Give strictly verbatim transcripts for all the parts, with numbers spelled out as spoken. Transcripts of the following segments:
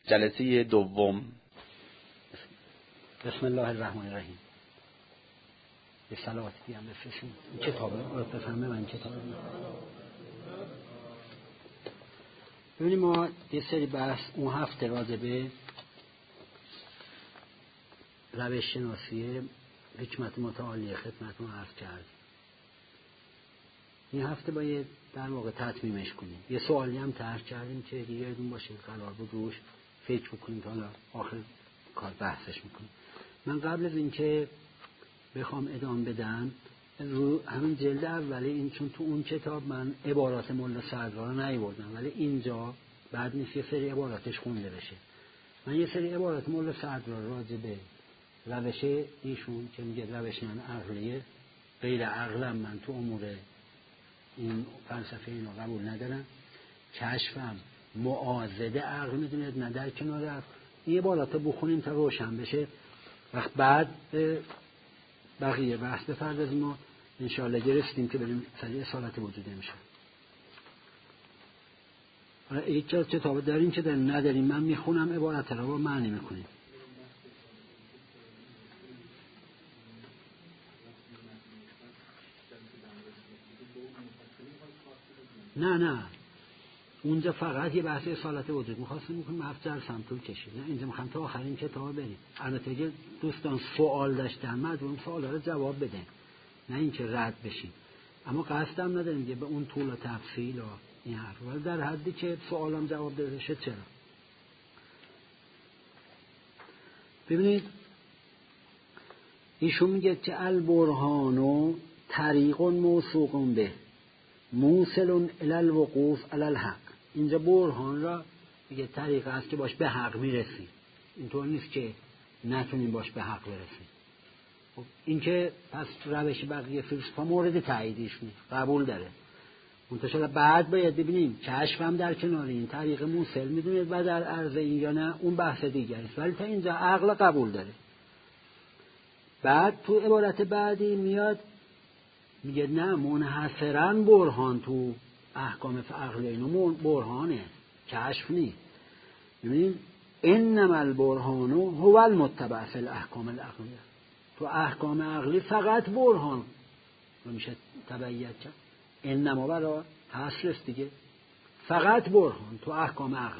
جلسه دوم. بسم الله الرحمن الرحیم. به صلوات بیام بفرستیم. این کتابه رو بفهمه من کتابه. ببینیم ما یه سری بحث اون هفته راجع به روش شناسی حکمت متعالی خدمتتون عرض کردیم. این هفته باید در واقع تتمیمش کنیم. یه سوالی هم طرح کردیم که دیگه یادتون باشه قرار بود روش فکر بکنیم تا حالا آخر کار بحثش میکنیم. من قبل از اینکه بخوام ادامه بدم رو همین جلد اولی این، چون تو اون کتاب من عبارات مولا صدرا رو نیاوردم ولی اینجا بعد نیست یه سری عباراتش خونده بشه. من یه سری عبارات مولا صدرا راجع به روش ایشون که میگه روش من عقلیه، غیر عقلم من تو امور این فلسفه اینو قبول ندارم، کشفم معاضد عقل میدونید نه در کنار عقل. این عبارات رو بخونیم تا روشن بشه، وقت بعد بقیه بحث بپردازیم و انشاءالله گرفتیم که بریم سریع اصالت وجود میشه. هیچ جا کتاب داریم که داریم نداریم، من میخونم عبارت رو با معنی میکنیم. نه نه اونجا فقط یه بحث اصالت وجود میخواستم میکنیم، هفت جلسه طول کشید. نه اینجا میخوام تا آخرین کتاب بریم. البته اگه دوستان سوال داشتن مردم سوالا رو جواب بدن، نه اینکه رد بشین. اما قصدم نداریم که به اون طول و تفصیل و این حرف، ولی در حدی که سوالم جواب داده بشه. چرا؟ ببینید ایشون میگه که البرهان طریق موثوق به موصل الی الوقوف علی الحق. اینجا برهان را میگه طریق است که باش به حق میرسی. اینطور نیست که نتونیم باش به حق برسیم. خب این که پس روش بقیه فلسفه مورد تاییدش نیست، قبول داره. منتها بعد باید ببینیم کشف هم در کنار این طریق موصل میدونید و در عرض این یا نه، اون بحث دیگه است. ولی تا اینجا عقل قبول داره. بعد تو عبارت بعدی میاد میگه نه منحصراً برهان تو احکام عقلی اینو برهانه، کشف نیست. ببینید انما البرهان هو المتبع فی الاحکام العقلیه. تو احکام عقلی فقط برهان رو میشه تبعیت کرد. انما برای حصر است دیگه، فقط برهان تو احکام عقلی.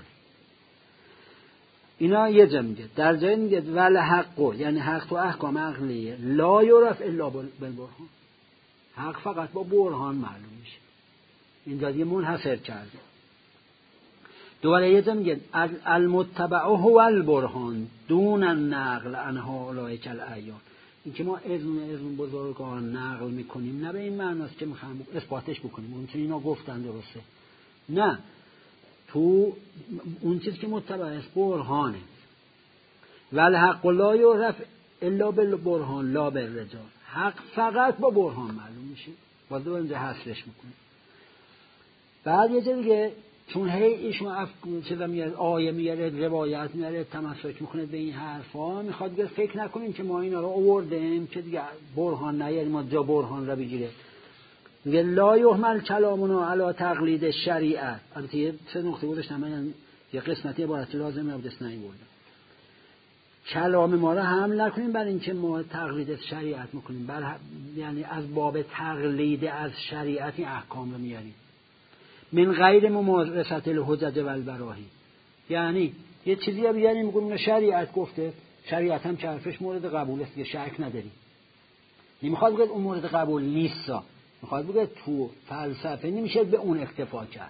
اینا یه جا میگه، در جای میگه ول حق، یعنی حق تو احکام عقلیه لا یعرف الا بالبرهان. حق فقط با برهان معلوم میشه. این دیگه منحصر کرده. دوباره یه جا میگه المتبع هو البرهان دون النقل عن هؤلاء الاعیان. این که ما اذن اذن بزرگان نقل میکنیم نه به این معناست که میخوایم اثباتش بکنیم اون چیزی اینا گفتن درسته، نه، تو اون چیزی که متبع است برهانه. والحق لا یعرف الا بالبرهان لا بالرجال. حق فقط با برهان معلوم میشه. باز دو اینجا حصرش میکنه. بعد یه جا دیگه چون هی ایشون اف چیزا میاره، آیه میاره، روایت میاره، تمسک میکنه به این حرفا، میخواد دیگه فکر نکنیم که ما اینا رو آوردیم که دیگه برهان نیاریم ما جا برهان را بگیره. میگه لا یحمل کلامنا علی تقلید شریعت. البته یه سه نقطه گذاشتم من یه قسمتی عبارت لازم نبود اسنایی بردم. کلام ما را حمل نکنیم بر اینکه ما تقلید شریعت میکنیم، بر یعنی از باب تقلید از شریعت احکام رو میاریم. من غیر ممارست الحجج و البراهین. یعنی یه چیزی رو بیاریم میگیم شریعت گفته، شریعت هم حرفش مورد قبول است، یه شک نداریم. نمیخواد بگه اون مورد قبول نیست، میخواد بگه تو فلسفه نمیشه به اون اکتفا کرد.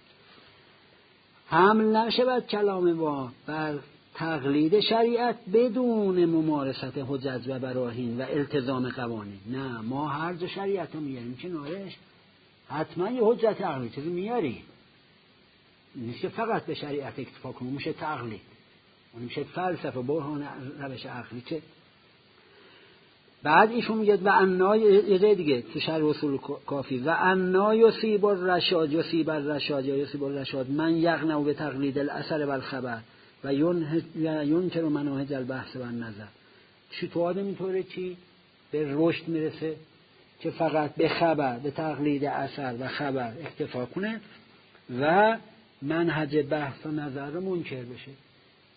حمل نشه بر کلام ما بر تقلید شریعت بدون ممارست حجج و براهین و التزام قوانین. نه، ما هر جا شریعت رو میاریم که نارش حتما یه حجت عقلی چیزی میاری، نیست که فقط به شریعت اکتفا کنیم، میشه تقلید، اون میشه فلسفه برهان روش عقلی. چه بعد ایشون میگه و انا یه جای دیگه تو شرح اصول کافی و انا یصیب الرشاد یصیب الرشاد یا یصیب الرشاد من یقنع به تقلید الاثر و الخبر و ینکر مناهج البحث و النظر. چطور آدم اینطوره که به رشد میرسه که فقط به خبر، به تقلید اثر و خبر اکتفا کنه و منهج بحث و نظر رو منکر بشه.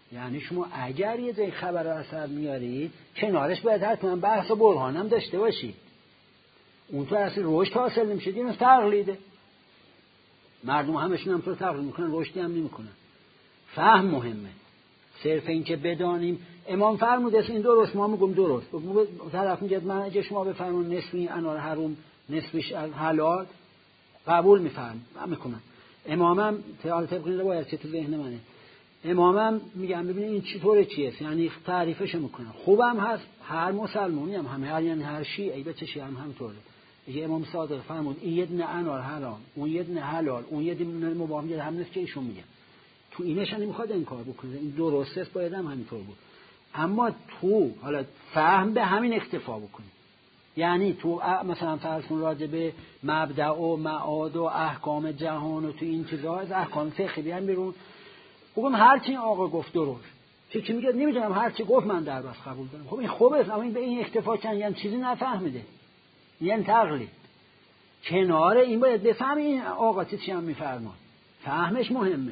یعنی شما اگر یه جای خبر رو اثر میارید کنارش باید حتما بحث و برهان هم داشته باشید. اون تو اصلا رشد حاصل نمیشه، این تقلیده. مردم همشون هم تو تقلید میکنن، رشدی هم نمیکنن. فهم مهمه. صرف این که بدانیم امام فرموده است این درست، ما میگم درست. طرف میگه من اگه شما بفرمون نصفی انار حروم نصفش حلال قبول میفرم من میکنم. امامم تعال طبق این روایت که تو ذهن منه، امامم میگم ببینید این چطوره چیه، یعنی تعریفش میکنم. خوبم هست، هر مسلمانی هم هم هر یعنی هر شیعه به چه هم همطوره. اگه امام صادق فرمود این یه دونه انار حرام، اون یه دونه حلال، اون یه دونه مباح، میگه هم نفس که ایشون میگه. تو اینش هم نمیخواد انکار بکنه، این درسته است، باید هم همینطور بود. اما تو حالا فهم به همین اکتفا بکنی. یعنی تو مثلا فرض کن راجع به مبدأ و معاد و احکام جهان و تو این چیزا از احکام فقهی بیان بیرون، بگم هر چی آقا گفت درست. چی چی میگه نمیدونم، هر چی گفت من در بس قبول دارم. خب این خوبه، اما این به این اکتفا کن یعنی چیزی نفهمیده، یعنی تقلید. کنار این باید بفهمی این آقا چی هم میفرما، فهمش مهمه.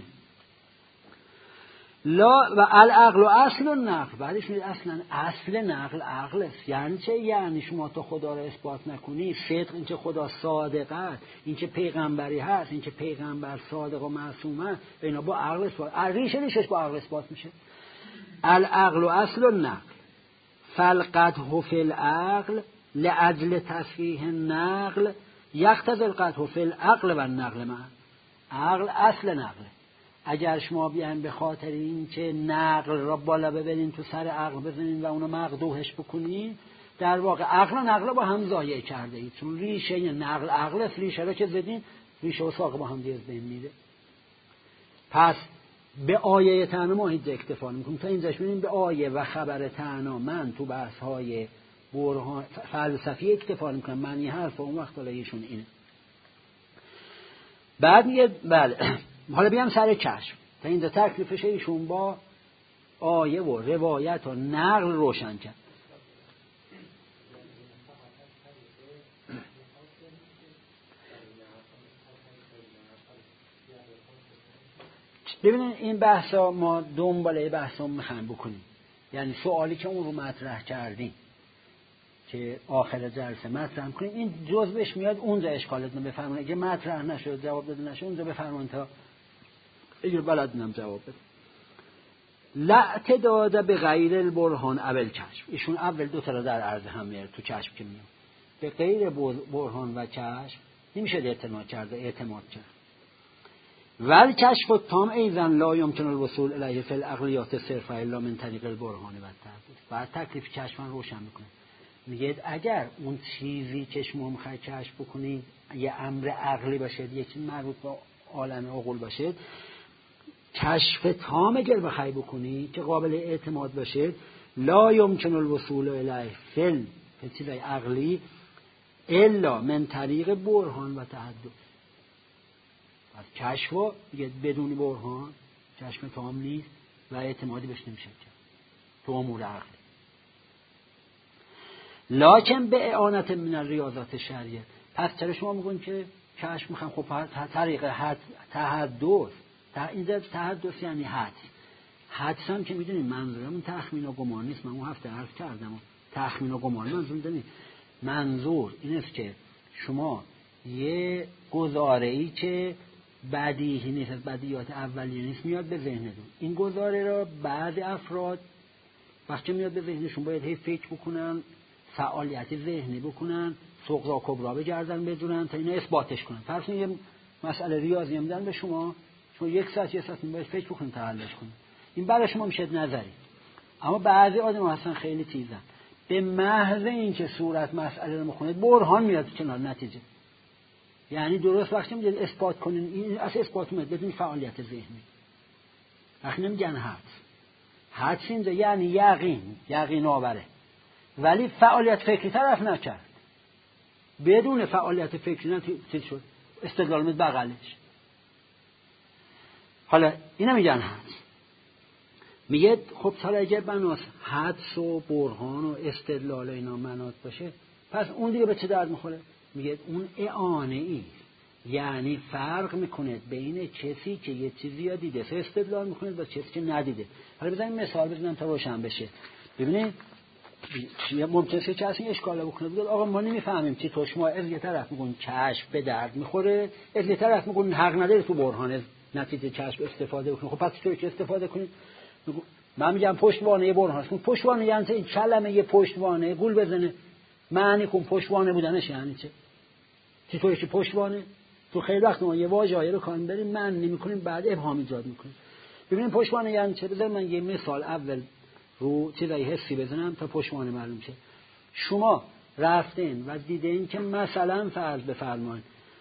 لا و العقل و اصل و نقل، بعدش میگه اصلا اصل نقل عقل است. یعنی چه؟ یعنی شما تو خدا رو اثبات نکنی، صدق این که خدا صادق است، این که پیغمبری هست، این که پیغمبر صادق و معصومه، اینا با عقل اثبات، ریشه ریشش با عقل اثبات میشه. العقل و اصل و نقل فالقدح فی العقل لاجل تصحیح النقل یقتضی القدح فی العقل و النقل معا. عقل اصل نقله. اگر شما بیان به خاطر این که نقل را بالا ببرین تو سر عقل بزنین و اونو مقدوحش بکنین، در واقع عقل و نقل با هم ضایع کرده اید. چون ریشه نقل عقل است، ریشه را که زدین ریشه و ساق با هم دیگه بین میده. پس به آیه تنها ما هیچ اکتفا نمی‌کنیم. تا اینجاش ببینیم به آیه و خبر تنها من تو بحث‌های برهان فلسفی اکتفا نمی‌کنم. معنی حرف اون وقت حالا ایشون اینه. بعد میگه بله حالا بیام سر کشف. تا اینجا تکلیفش ایشون با آیه و روایت و نقل روشن کرد. ببینید این بحثا ما دنباله بحثا میخوایم بکنیم. یعنی سوالی که اون رو مطرح کردیم که آخر جلسه مطرح کنیم، این جزءش میاد اونجا اشکالتون بفرمایید. اگه مطرح نشد جواب داده نشد اونجا بفرمایید تا اگه بلدنم جواب بده. لاعتداد به غیر البرهان اول کشف. ایشون اول دو تا رو در عرض هم میاره تو کشف که میاد. به غیر برهان و کشف نمیشه اعتماد کرد اعتماد کرد. ول کشف التام ایضا لا یمکن الوصول الیه فی العقلیات صرفا الا من طریق البرهان و التعدد. بعد تکلیف کشف رو روشن میکنه. میگه اگر اون چیزی که شما میخواید کشف بکنید یه امر عقلی باشه، یکی مربوط به عالم عقول باشه، کشف تام اگر بخوای بکنی که قابل اعتماد باشه، لا یمکن الوصول الیه فی چیزای عقلی الا من طریق برهان و تعدد. از کشف و دیگه بدون برهان کشف تام نیست و اعتمادی بهش نمیشه کرد تو امور عقلی. لکن به اعانت من الریاضات شرعیه. پس چرا شما میگون که کشف میخوام؟ خب طریق حد تحدث، اینجا تحدث یعنی حدس. حدس هم که میدونید منظورمون تخمین و گمان نیست. من اون هفته عرض کردم تخمین و گمان منظور دارید. منظور این است که شما یه گزاره‌ای که بدیهی نیست، از بدیهیات اولیه نیست، میاد به ذهنتون. این گزاره را بعضی افراد وقتی میاد به ذهنشون باید هی فکر بکنن، فعالیت ذهنی بکنن، صغرا کبرا بگردن بدونن تا اینو اثباتش کنن. فرض کنید یه مسئله ریاضی میدن به شما، شما یک ساعت یه ساعت باید فکر بکنید تا حلش کنید. این برای شما میشه نظری. اما بعضی آدم‌ها هستن خیلی تیزن، به محض اینکه صورت مسئله رو میخونید برهان میاد کنار نتیجه. یعنی درست وقتی میگید اثبات کنین، این اصلا اثبات میاد بدون فعالیت ذهنی. وقتی نمیگن حدس. حدس اینجا یعنی یقین، یقین آوره. ولی فعالیت فکری طرف نکرد. بدون فعالیت فکری نتیجه شد. استدلال میاد بغلش. حالا اینا میگن حدس. میگه خب حالا اگه بناس حدس و برهان و استدلال اینا منات باشه، پس اون دیگه به چه درد میخوره؟ میگه اون اعانه ای یعنی فرق میکنه بین کسی که یه چیزی رو دیده استدلال میکنه با کسی که ندیده. حالا بزنیم مثال بزنم تا روشن بشه. ببینید ممکنه چه کسی اشکال بکنه بگه آقا ما نمیفهمیم چی تو شما از یه طرف میگن کشف به درد میخوره، از یه طرف میگن حق نداره تو برهان از نتیجه کشف استفاده بکنه. خب پس چطوری که استفاده کنید؟ من میگم پشتوانه برهان است. پشتوانه یعنی این کلمه یه پشتوانه گول بزنه معنی کن پشتوانه بودنش یعنی چه؟ چطوری که پشتوانه تو خیلی وقت ما یه واژه‌ای رو کار می‌بریم معنی نمی‌کنیم بعد ابهام ایجاد می‌کنیم. ببینیم پشتوانه یعنی چه؟ بذار من یه مثال اول رو چیزای حسی بزنم تا پشتوانه معلوم شه. شما رفتین و دیدین که مثلا فرض بفرمایید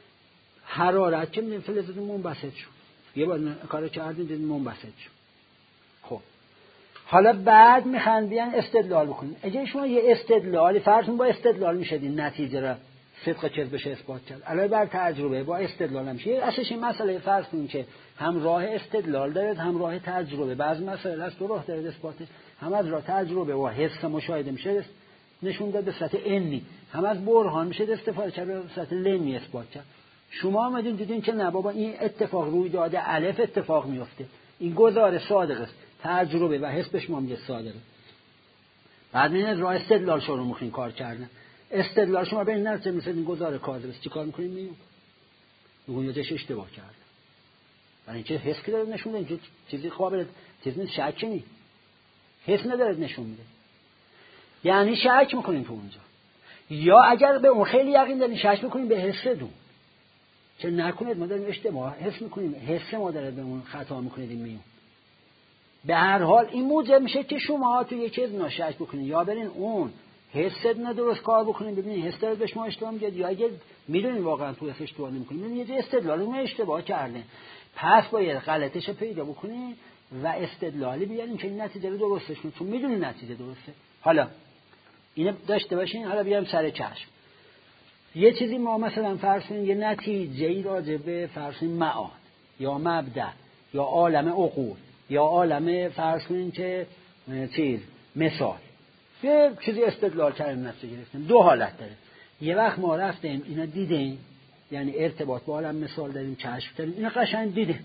حرارت که می‌دین فلزتون منبسط شد. یه بار کارو کردین دیدین منبسط شد. خب حالا بعد میخوان بیان استدلال بکنین. اگه شما یه استدلالی فرضون با استدلال میشدین نتیجه را صدق چیز بشه اثبات کرد. علاوه بر تجربه با استدلال هم میشه. اساسش این مسئله فرض کنین که هم راه استدلال داره هم راه تجربه. بعضی مسائل از دو راه داره اثباتش. هم از راه تجربه و حس مشاهده میشه نشون داد به صورت علمی، هم از برهان میشه استفاده کرد به صورت علمی اثبات کرد. شما اومدین دیدین که نه بابا این اتفاق روی داده الف اتفاق میفته. این گزاره صادق است. تجربه و حس به شما میگه صادقه. بعد میاد راه استدلال شروع میکنین کار کردن. استدلال شما به این نتیجه میرسید این گزاره کاذب است. چیکار میکنین؟ میگم میگم یادش اشتباه کرد. برای اینکه حس که داره نشون میده چیزی قابل چیزی شک نیست. حس نداره نشون میده. یعنی شک میکنین تو اونجا. یا اگر به اون خیلی یقین دارین شک میکنین به حستون. چه نکنید ما داریم اشتباه حس میکنیم، حس ما داره به اون خطا میکنید میگم. به هر حال این موجب میشه که شما تو یک چیز ناشک بکنید یا برین اون حست ندرست کار بکنید ببینید حس داره به شما اشتباه میگه یا اگه میدونین واقعا تو حس اشتباه نمیکنید ببینید یه استدلالی اون اشتباه کرده پس باید غلطش رو پیدا بکنید و استدلالی بیارین که این نتیجه رو درستش کنید چون میدونید نتیجه درسته. حالا اینو داشته باشین. حالا بیاریم سر چشم. یه چیزی ما مثلا فرض کنیم یه نتیجه‌ای راجع به فرض کنیم معاد یا مبدأ یا عالم عقول یا عالم فرض کنیم که چیز مثال یه چیزی استدلال کردیم نتیجه گرفتیم. دو حالت داره. یه وقت ما رفتیم اینا دیدیم یعنی ارتباط با عالم مثال داریم کشف کردیم اینا قشنگ دیده.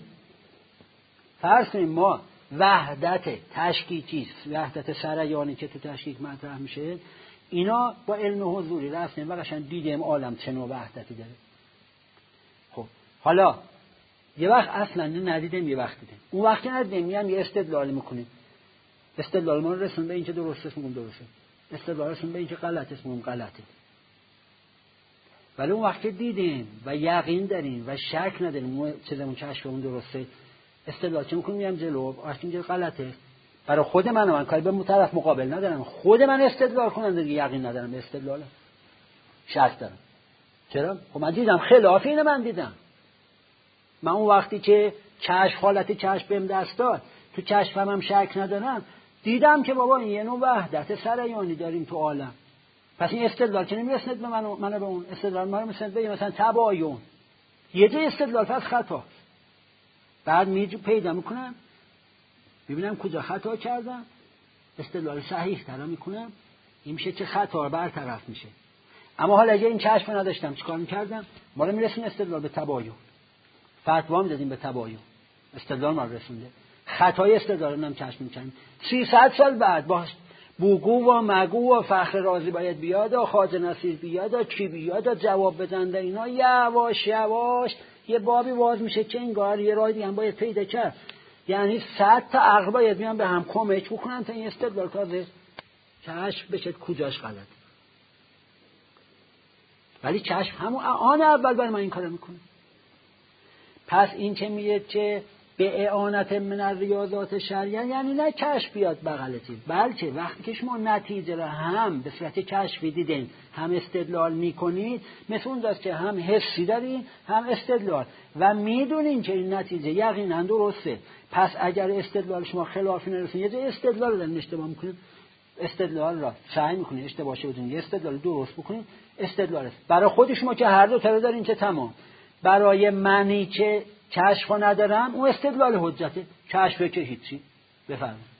فرض کنیم ما وحدت تشکیکی وحدت سریانی که تو تشکیک مطرح میشه اینا با علم حضوری رفتیم و قشنگ دیدیم عالم چه نوع وحدتی داره. خب حالا یه وقت اصلا ندیدیم یه وقت دیدیم. اون وقت که ندیدیم میام یه استدلالی میکنیم. استدلال ما رسون به این که درست است میگم درسته. استدلال رسون به این که غلط است میگم غلطه. ولی اون وقت که دیدیم و یقین داریم و شک نداریم اون چیزمون کشفمون درسته استدلال چه میکنیم میام جلو وقتی اینجا غلطه برای خود من من کاری به طرف مقابل ندارم خود من استدلال کنم دیگه یقین ندارم به استدلال شک دارم. چرا؟ خب من دیدم خلاف اینو من دیدم. من اون وقتی که کشف حالت کشف بهم دست داد تو کشفم هم شک ندارم دیدم که بابا این یه نوع وحدت سریانی داریم تو عالم. پس این استدلال که نمیرسند به من من به اون استدلال ما رو مثلا به مثلا تباین یه جای استدلال پس خطا. بعد میجو پیدا میکنم ببینم کجا خطا کردم استدلال صحیح ترا میکنم این میشه که خطا برطرف میشه. اما حالا اگه این کشف نداشتم چیکار میکردم؟ ما رو میرسیم استدلال به تباین فتوا میدادیم به تباین استدلال ما رو رسونده خطای استدلال رو هم کشف میکنیم. سیصد سال بعد باش بوگو و مگو و فخر رازی باید بیاد و خواجه نصیر بیاد و کی بیاد و جواب بدن در اینا یواش یواش یه بابی باز میشه که انگار یه راه دیگه هم باید پیدا کرد. یعنی صد تا عقل باید میان به هم کمک بکنن تا این استدلال تازه کشف بشه کجاش غلط. ولی کشف همون آن اول برای ما این کارو میکنه. پس این که میگه که به اعانت من الریاضات شرعیه یعنی نه کشف بیاد بغل چیز بلکه وقتی که شما نتیجه را هم به صورت کشفی دیدین هم استدلال میکنید مثل اون دست که هم حسی دارین هم استدلال و میدونین که این نتیجه یقینا درسته. پس اگر استدلال شما خلافی نرسید یه جای استدلال رو دارین اشتباه میکنید استدلال را سعی میکنید اشتباهش بدونید یه استدلال درست بکنید استدلال است. برای خود شما که هر دو تا دارین که تمام. برای منی که کشف ندارم اون استدلال حجته کشفه که هیچی. بفرمایید.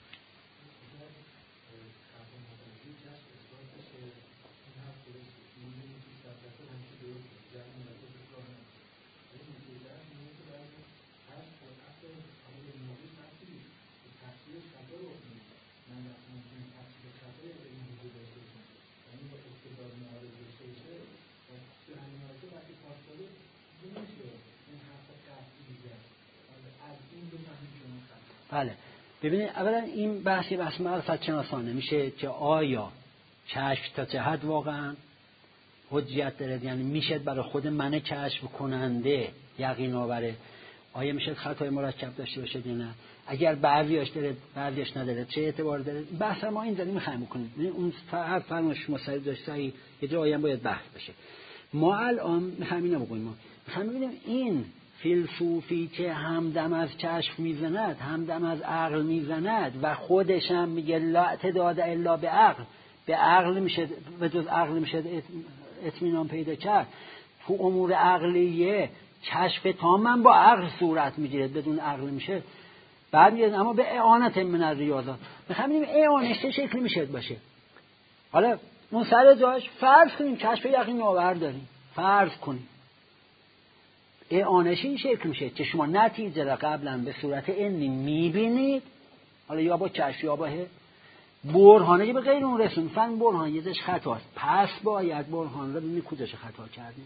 بله ببینید اولا این بحثی بحث معرفت شناسانه میشه که آیا کشف تا چه حد واقعا حجیت داره، یعنی میشه برای خود من کشف کننده یقین آوره آیا میشه خطای مرکب داشته باشه یا نه، اگر بعضیاش داره بعضیاش نداره چه اعتبار داره. بحث ما این داریم میخوایم بکنیم، اون هر فرمایش مصرف داشته یه جایی هم باید بحث بشه. ما الان میخوایم اینو بگیم، ما میخوایم ببینیم این فیلسوفی که همدم از کشف میزند همدم از عقل میزند و خودش هم میگه لا اعتداد الا به عقل، به عقل میشه به جز عقل میشه اطمینان پیدا کرد. تو امور عقلیه کشف تام با عقل صورت میگیره، بدون عقل میشه. بعد میگه اما به اعانت من الریاضات، میخوام ببینیم اعانت چه شکلی میشه باشه. حالا اون سر جاش فرض کنیم کشف یقین آور داریم، فرض کنیم اعانش این شکل میشه که شما نتیجه را قبلا به صورت علمی میبینید، حالا یا با کشف یا با برهانه که به غیر اون رسون فن برهان یه دش خطاست، پس باید برهان را ببینید کجاش خطا کردیم.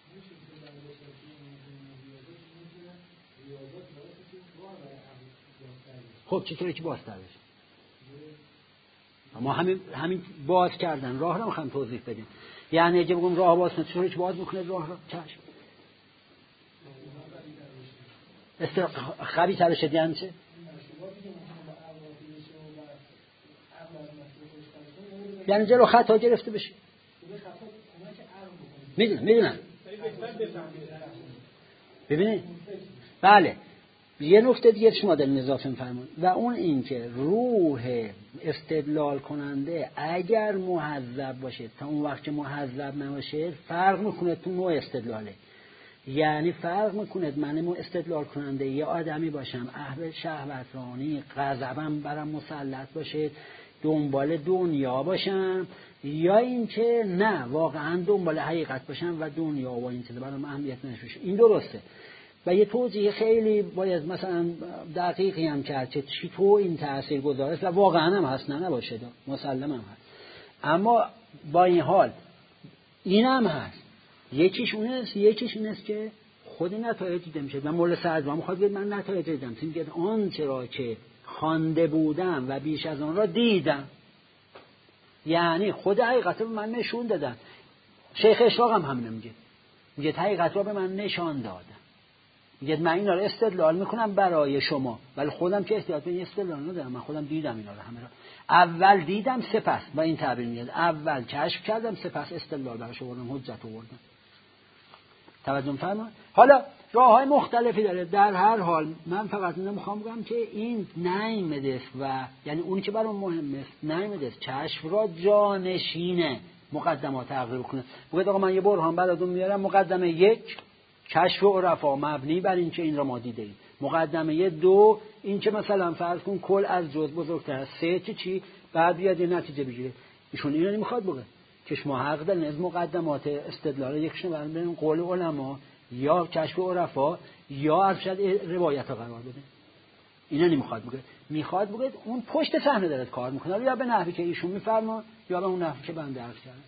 خب چطوری که باز کردش؟ ما همین همین باز کردن راه رو میخوایم توضیح بدیم. یعنی اگه بگم راه باز کنید چطوری که باز میکنه راه رو؟ چشم است خبی تر شد یعنی چه؟ یعنی جلو خطا گرفته بشه. میدونم میدونم ببینید بله یه نکته دیگه شما در اضافه می‌فرمایید و اون این که روح استدلال کننده اگر مهذب باشه تا اون وقت که مهذب نباشه فرق میکنه تو نوع استدلاله. یعنی فرق میکنه من استدلال کننده یه آدمی باشم اهل شهوترانی غضبم برام مسلط باشه دنبال دنیا باشم، یا اینکه نه واقعا دنبال حقیقت باشم و دنیا و این چیزا برام اهمیت نشه. این درسته و یه توضیح خیلی باید مثلا دقیقی هم کرد که چطور این تأثیر گذاره و واقعا هم هست، نه نباشه مسلم هم هست. اما با این حال این هم هست یکیش اونه است یکیش این است که خود نتایج دیده میشه و مولا سعدوا میخواد بگه من نتایج دیدم، میگه آن چرا که خوانده بودم و بیش از آن را دیدم، یعنی خود حقیقت رو به من نشون دادن. شیخ اشراق هم همینه میگه، میگه حقیقت رو به من نشان دادن، میگه من اینا رو استدلال میکنم برای شما ولی خودم که احتیاط به این استدلال ندارم، من خودم دیدم اینا رو همه را. اول دیدم سپس با این تعبیر میاد اول کشف کردم سپس استدلال براش آوردم حجت آوردم. توجه فرمایید. حالا راه‌های مختلفی داره. در هر حال من فقط نمیخوام بگم که این نایمده و یعنی اونی که برام مهمه است نایمده کشف را جانشینه مقدمات عقل کنه. بگید آقا من یه برهان براتون میارم، مقدمه یک کشف عرفا مبنی بر این که این را ما دیدیم، مقدمه دو این که مثلا فرض کن کل از جزء بزرگتر است، سه چی چی بعد بیاد یه نتیجه بگیره. ایشون اینو نمیخواد بگه که شما حق دارین از مقدمات استدلال یکشون برین قول علما یا کشف عرفا یا ارشد روایت ها قرار بده. اینا نمیخواد بگه، میخواد بگه اون پشت صحنه داره کار میکنه یا به نحوی که ایشون میفرما یا به اون نحوی که بنده عرض کردم.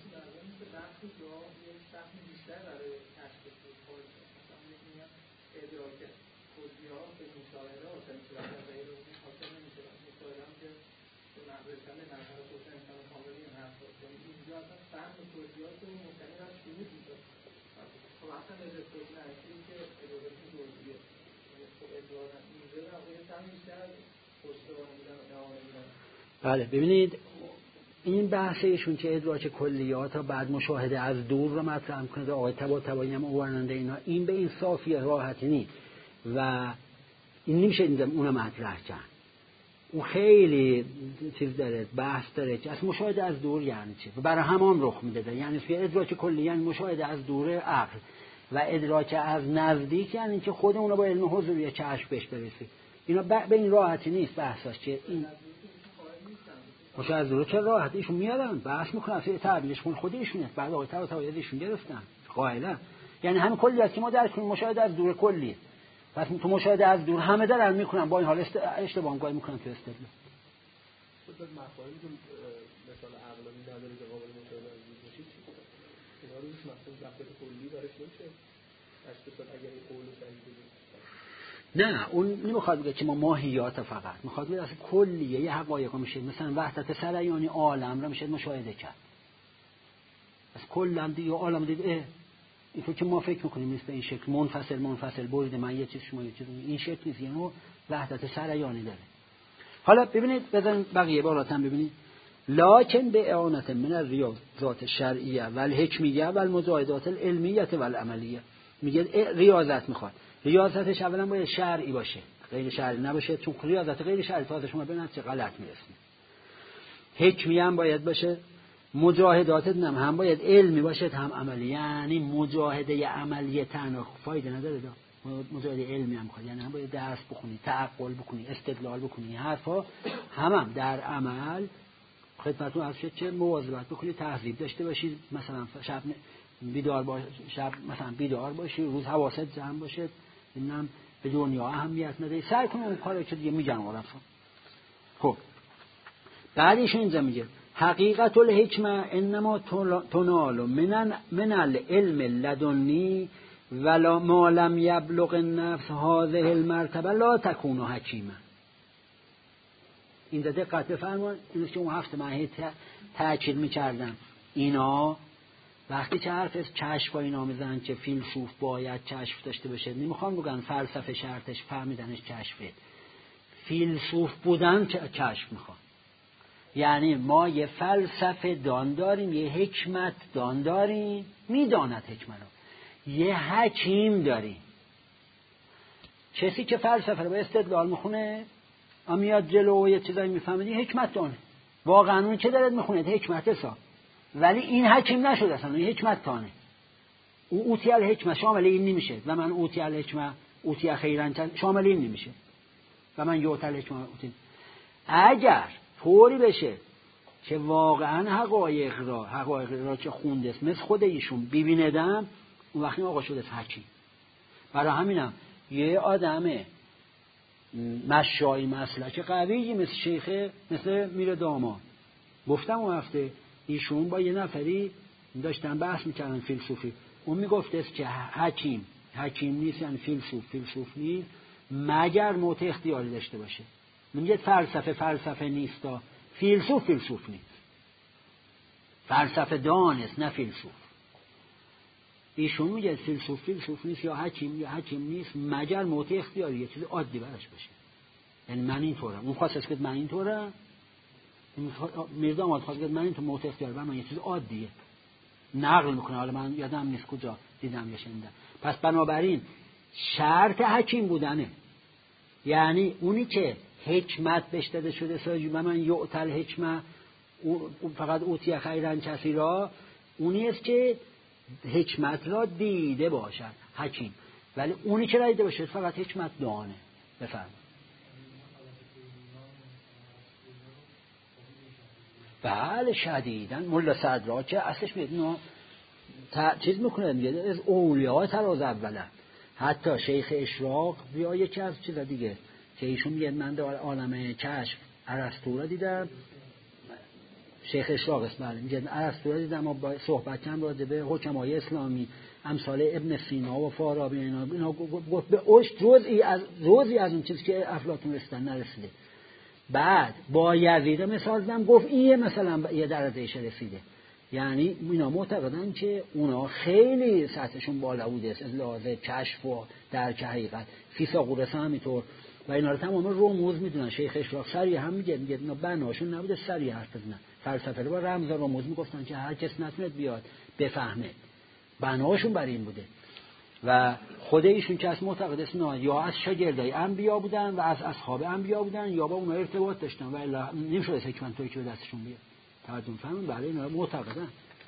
بله ببینید این بحث ایشون که ادراک کلیات و بعد مشاهده از دور رو مطرح کنه، آقای طباطبایی هم آورنده اینا، این به این صافی راحتی نیست و این نمیشه اونم مطرح کرد. اون خیلی چیز داره، بحث داره که از مشاهده از دور یعنی چه و برای همان رخ میده. یعنی که ادراک کلی یعنی مشاهده از دور عقل و ادراک از نزدیک یعنی که خود اونو با علم حضوری کشف بهش برسه. اینا به این راحتی نیست بحثش که این مشاهده از دور چه راحت ایشون میارن بحث میکنن اصلا تعبیرش خود خودشونه، بعد آقای طباطبایی ایشون گرفتن قائلا یعنی همین کلیات که ما درک کنیم مشاهده از دور کلیه. پس تو مشاهده از دور همه دارن میکنن با این حال است... اشتباه گاهی میکنن تو استدلال. خود مفاهیمی که مثلا عقلانی نداره که قابل مشاهده از دور باشه اینا رو مثلا وقت کلی برش نمیشه اشتباه اگر این قول صحیح نه اون نمیخواد بگه که ما ماهیات فقط، میخواد بگه اصلا کلیه یه حقایق میشه، مثلا وحدت سریانی عالم رو میشه مشاهده کرد. از کلا دیگه عالم دید اه این که ما فکر میکنیم نیست به این شکل منفصل منفصل بریده من یه چیز شما یه چیز این شکل نیست، یعنی وحدت سریانی داره. حالا ببینید بزنید بقیه عبارات هم ببینید. لکن به اعانت من الریاضات الشرعیه و الحکمیه و المجاهدات العلمیه و العملیه. میگه ریاضت میخواد، ریاضتش اولا باید شرعی باشه، غیر شرعی نباشه، چون ریاضت غیر شرعی تا شما ببینید چه غلط میرسید. حکمیه هم باید باشه، مجاهدات هم هم باید علمی باشه هم عملی، یعنی مجاهده عملی تنها فایده نداره دا. مجاهده علمی هم خواهد، یعنی هم باید درس بخونی، تعقل بکنی، استدلال بکنی، حرفا هم هم در عمل خدمتتون عرض شد که مواظبت بکنید، تهذیب داشته باشید، مثلا شب بیدار باش، شب مثلا بیدار باشی، روز حواست جمع باشه، اینم به دنیا اهمیت نده، سعی کن اون کارو که دیگه میگن عرفا. خب بعدش اینجا میگه حقیقت الحکمه انما تنال من من العلم لدنی ولا ما لم یبلغ النفس هذه المرتبه لا تكون حکیما. این دقت بفرمایید، اینو که اون هفته من تاکید می‌کردم اینا وقتی که حرف از کشف و اینا میزنن که فیلسوف باید کشف داشته باشه، نمیخوان بگن فلسفه شرطش فهمیدنش کشفه، فیلسوف بودن که کشف میخوان. یعنی ما یه فلسفه دان داریم، یه حکمت دان داریم میداند حکمت رو، یه حکیم داریم. کسی که فلسفه رو به استدلال میخونه امیاد جلو و یه چیزایی میفهمید حکمت دانه، واقعا اون چه دارد میخونه حکمت حساب، ولی این حکیم نشد اصلا، این حکمت تانه. او اوتی الحکمه شامل این نمیشه و من اوتی الحکمه اوتی خیرن شامل این نمیشه و من یوت الحکمه اوتی. اگر طوری بشه که واقعا حقایق را حقایق را که خونده است مثل خود ایشون ببیندم، اون وقتی آقا شده حکیم. برای همینم یه آدمه مشایی مسلک قوی مثل شیخ مثل میر داماد، گفتم اون هفته ایشون با یه نفری داشتن بحث میکردن فیلسوفی، اون میگفت است که حکیم حکیم نیست، یعنی فیلسوف فیلسوف نیست مگر موت اختیاری داشته باشه. میگه فلسفه فلسفه نیست، فیلسوف فیلسوف نیست، فلسفه دانست نه فیلسوف. ایشون میگه فیلسوف فیلسوف نیست یا حکیم یا حکیم نیست مگر موت اختیاری، یه چیز عادی براش باشه. یعنی من اینطورم، اون خواست که من اینطورم، میرزا آماد خواست که من اینطور موت اختیاری برای من یه چیز عادیه، نقل میکنه، حالا من یادم نیست کجا دیدم یا شنیدم. پس بنابراین شرط حکیم بودنه، یعنی اونی که حکمت بهش داده شده ساجی و من یعطل حکمه فقط اوتی خیرن کسی را، اونی است که حکمت را دیده باشد حکیم، ولی اونی که را دیده باشد فقط حکمت دانه. بفرمایید. بله شدیداً ملا صدرا که اصلش میاد اینا چیز میکنه، میگه از اولیاء تراز اوله، حتی شیخ اشراق یا یکی از چیزا دیگه که ایشون میگه من در عالم کشف ارسطو را دیدم، شیخ اشراق است بله، میگه ارسطو را دیدم و با صحبت کردم راجع به حکمای اسلامی امثال ابن سینا و فارابی اینا اینا گفت به اوج جزئی از جزئی از اون چیزی که افلاطون رسیدن نرسیده. بعد با یزید مثال زدم گفت این مثلا یه درجهش رسیده. یعنی اینا معتقدن که اونا خیلی سطحشون بالا بوده از لحاظ کشف و درک حقیقت. فیثاغورس هم همینطور و اینا رو تمام رموز میدونن. شیخ اشراق سریع هم میگه میگه اینا بناشون نبوده سریع حرف بزنن، فلسفه رو با رمز و رموز میگفتن که هر کس نتونه بیاد بفهمه، بناشون بر این بوده. و خود ایشون که از معتقد است یا از شاگردای انبیا بودن و از اصحاب انبیا بودن یا با اونها ارتباط داشتن و الا نمیشه حکمت توی که به دستشون بیاد. توجه فهمون برای اینا معتقدن.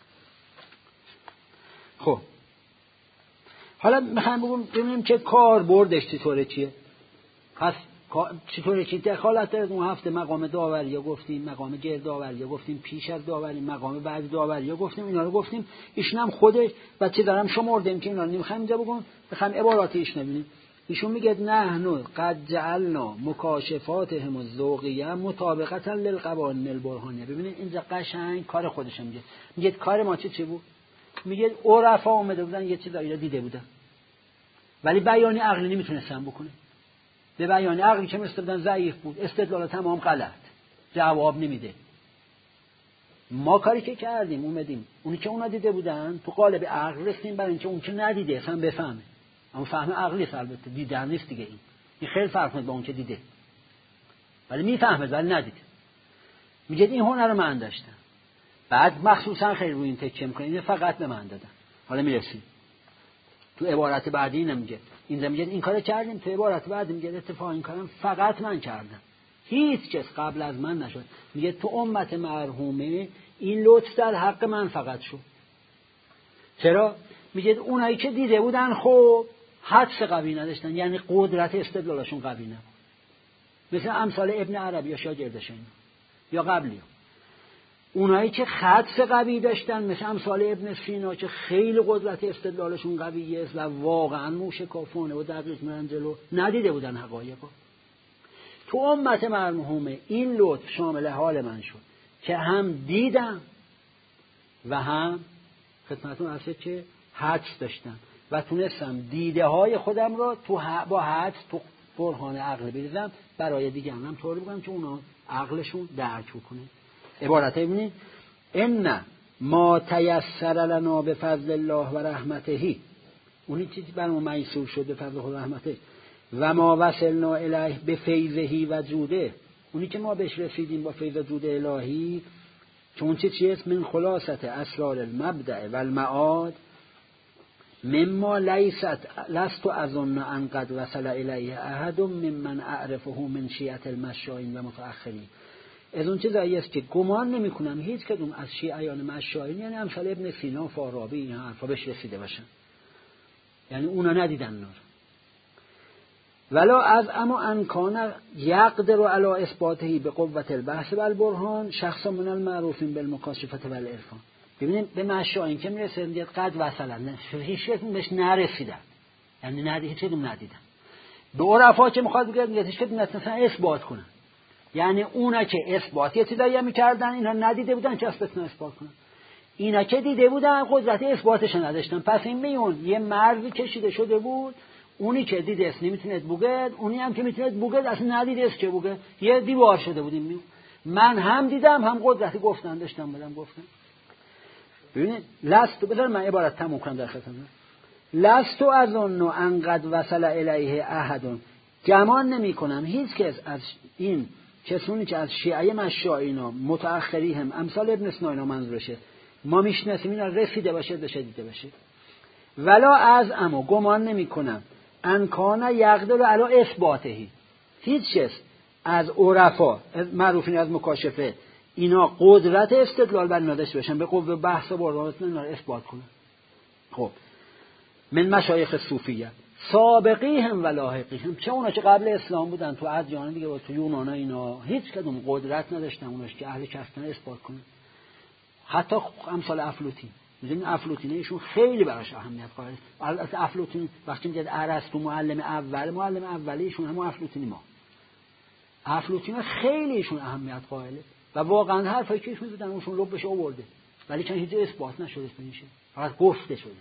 خب حالا میخوام ببینیم که کاربردش چطوره چیه. پس چطوره که دخالت داره. اون هفته مقام داوری گفتیم، مقام گردآوری گفتیم، پیش از داوری مقام بعد داوری گفتیم، اینا رو گفتیم. ایشون هم خودش و چه دارم شمردیم که اینا رو نمیخوام اینجا بگم، بخوام عبارات ایشون ببینیم. ایشون میگه نحنو قد جعلنا مکاشفاتهم الذوقیه مطابقتا للقوانین البرهانیه. ببینید اینجا قشنگ کار خودش میگه. میگه کار ما چه چی بود؟ میگه عرفا اومده بودن یه چیزایی رو دیده بودن ولی بیان عقلی نمیتونستن بکنه. به بیان عقلی که مثل بودن ضعیف بود، استدلال تمام غلط، جواب نمیده. ما کاری که کردیم اومدیم اونی که اونا دیده بودن تو قالب عقل رسیدیم برای اینکه اون که ندیده اصلا بفهمه. اما فهم عقلی است، البته دیدن نیست دیگه. این این خیلی فرق میکنه با اون که دیده، ولی میفهمه ولی ندیده. میگه این هنر رو من داشتم، بعد مخصوصا خیلی روی این تکیه میکنه، این فقط به من دادن. حالا میرسیم تو عبارت بعدی اینم میگه، اینجا میگه این کارو کردیم، تو عبارت بعدی میگه اتفاقا این کارم فقط من کردم، هیچ کس قبل از من نشد. میگه تو امت مرحومه این لطف در حق من فقط شد. چرا؟ میگه اونایی که دیده بودن خب حدس قوی نداشتن، یعنی قدرت استدلالشون قوی نبود، مثل امثال ابن عربی یا شاگردشون یا قبلی. اونایی که حدس قوی داشتن مثل امثال ابن سینا که خیلی قدرت استدلالشون قویه و واقعا موشکافانه و دقیق میرن جلو، ندیده بودن حقایقو. تو امت مرحومه این لطف شامل حال من شد که هم دیدم و هم خدمتون عرضه که حدس داشتم و تونستم دیده های خودم را تو با حدس تو برهان عقل بریزم، برای دیگران هم طوری بگم که اونا عقلشون درک کنه. عبارت ببینید، ان ما تیسر لنا بفضل الله و رحمته، اونی چیزی برام میسور شد به فضل خود رحمته، و ما وصلنا الیه بفیضه و جوده، اونی که ما بهش رسیدیم با فیض و جود الهی، که اون چه چیست؟ من خلاصت اسرار المبدأ و المعاد مما لیست لست اظن ان قد وصل الیه احد ممن اعرفه من شیعة المشایین و متأخرین. از اون چیزایی است که گمان نمی کنم هیچ کدوم از شیعیان مشایین، یعنی امثال ابن سینا و فارابی این حرفا بهش رسیده باشن، یعنی اونا ندیدن نور. ولا از اما انکان یقدر علی اثباته به قوت البحث و البرهان شخصا من المعروفین بالمکاشفه و العرفان. ببینیم به مشایین که میرسه میگه قد وصلن، هیچ کدوم بهش نرسیدن، یعنی ندیدن، هیچ کدوم ندیدن. به عرفا که میخواد بگه میگه هیچ کدوم نتونستن اثبات کنن، یعنی اونا که اثبات ابتدایی میکردن اینا ندیده بودن که اثبات اثبات کنن، اینا که دیده بودن قدرت اثباتش نداشتن. پس این میون یه مرزی کشیده شده بود، اونی که دیده است نمیتونه بگه، اونی هم که میتونه بگه اصلا ندیده است که بگه، یه دیوار شده بود این میون. من هم دیدم هم قدرت گفتن داشتم، بدم گفتم. ببینید لست، بذار من عبارت تموم کنم در خدمتتون. لست اظن ان قد وصل الیه احد، گمان نمی کنم هیچ کس از این کسانی که از شیعه مشایینا متأخری هم امثال ابن سینا منظورشه ما میشناسیم اینا رسیده باشه بشه دیده باشه. ولا از اما گمان نمی کنم ان کان یقدر علی اثباته، هیچ کس از عرفا معروفین از مکاشفه اینا قدرت استدلال بر نداشته باشن به قوه بحث و برهان اینا رو اثبات کنن. خب من مشایخ صوفیه سابقی هم و لاحقی هم، چه اونا که قبل اسلام بودن تو ادیان دیگه و تو یونان اینا هیچ کدوم قدرت نداشتن اوناش که اهل کشتن اثبات کنن. حتی امثال افلاطین، میدونین افلاطین ایشون خیلی براش اهمیت قائل. البته افلاطین وقتی میگه ارسطو معلم اول، معلم اولیشون هم افلاطین، ما افلاطین خیلی ایشون اهمیت قائله و واقعا حرفایی که ایشون زدن اونشون لبش آورده، ولی چون هیچ اثبات نشده میشه، فقط گفته شده.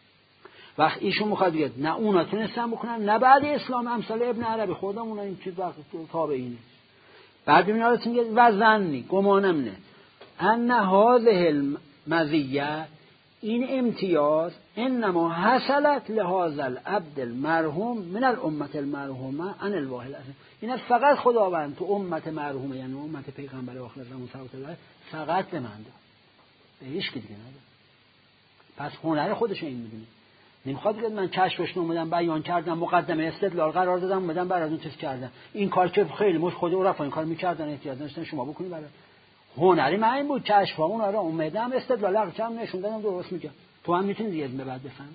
وقت ایشون میخواد بگه نه اونا تونستن بکنن نه بعد اسلام امثال ابن عربی خودمون این چیز وقت تابعینه. بعد میاد میگه و ظنی گمانم نه ان هذه المزیه، این امتیاز انما حصلت لهذا العبد المرحوم من الامه المرحومه عن الواحد، این فقط خداوند تو امت مرحومه یعنی امت پیغمبر آخر زمان صلی الله علیه و فقط به من داد، به هیچ کی دیگه نداد. پس هنر خودش این میدونه. نمیخواد بگه من کشفش نمودم بیان کردم مقدمه استدلال قرار دادم اومدم براتون چیز کردم، این کار که خیلی مش خود عرفا این کار میکردن احتیاج داشتن شما بکنید. برای هنری من این بود کشف ها اونا رو اومدم استدلال عقل کم نشون دادم درست میگم، تو هم میتونی دیگه به بعد بفهم.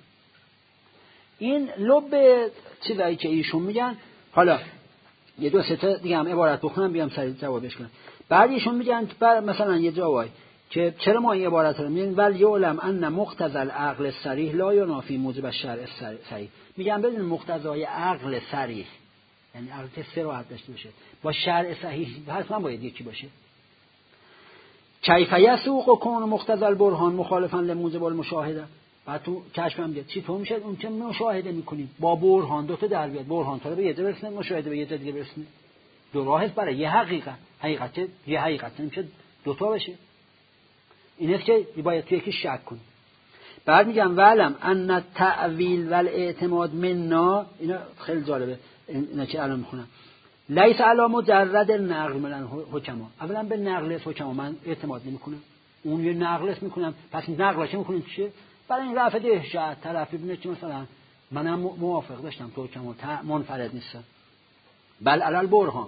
این لب چیزایی که ایشون میگن. حالا یه دو سه تا دیگه هم عبارت بخونم بیام سریع جوابش کنم. بعد ایشون میگن مثلا یه جایی که چرا ما این عبارت رو میگیم ول یعلم ان مقتضى العقل الصریح لا ینافی موجب الشرع الصحیح. میگم بدون مقتضای عقل صریح یعنی عقل که صراحت داشته باشه با شرع صحیح حتما باید یکی باشه. کیف یسوق کون مقتضى البرهان مخالفا لموجب المشاهده، بعد تو کشف هم میگه چی تو میشه اون که مشاهده میکنیم با برهان دو تا در بیاد، برهان تا رو به یه جا برسونه، مشاهده به یه جا دیگه برسونه. دو راه است برای یه حقیقت. حقیقت یه حقیقت نمیشه دو تا بشه. این است که باید تو یکی شک کنیم. بعد میگم ولم ان التأویل والاعتماد منا، اینا خیلی جالبه اینا که الان میخونم. لیس علی مجرد النقل من الحکما. اولا به نقل حکما من اعتماد نمیکنم، اون یه نقل است میکنم، پس نقلش میکنیم چیه؟ برای این رفع دهشت طرف ببینه چه مثلا منم موافق داشتم تو حکما منفرد نیستم بل علل برهان.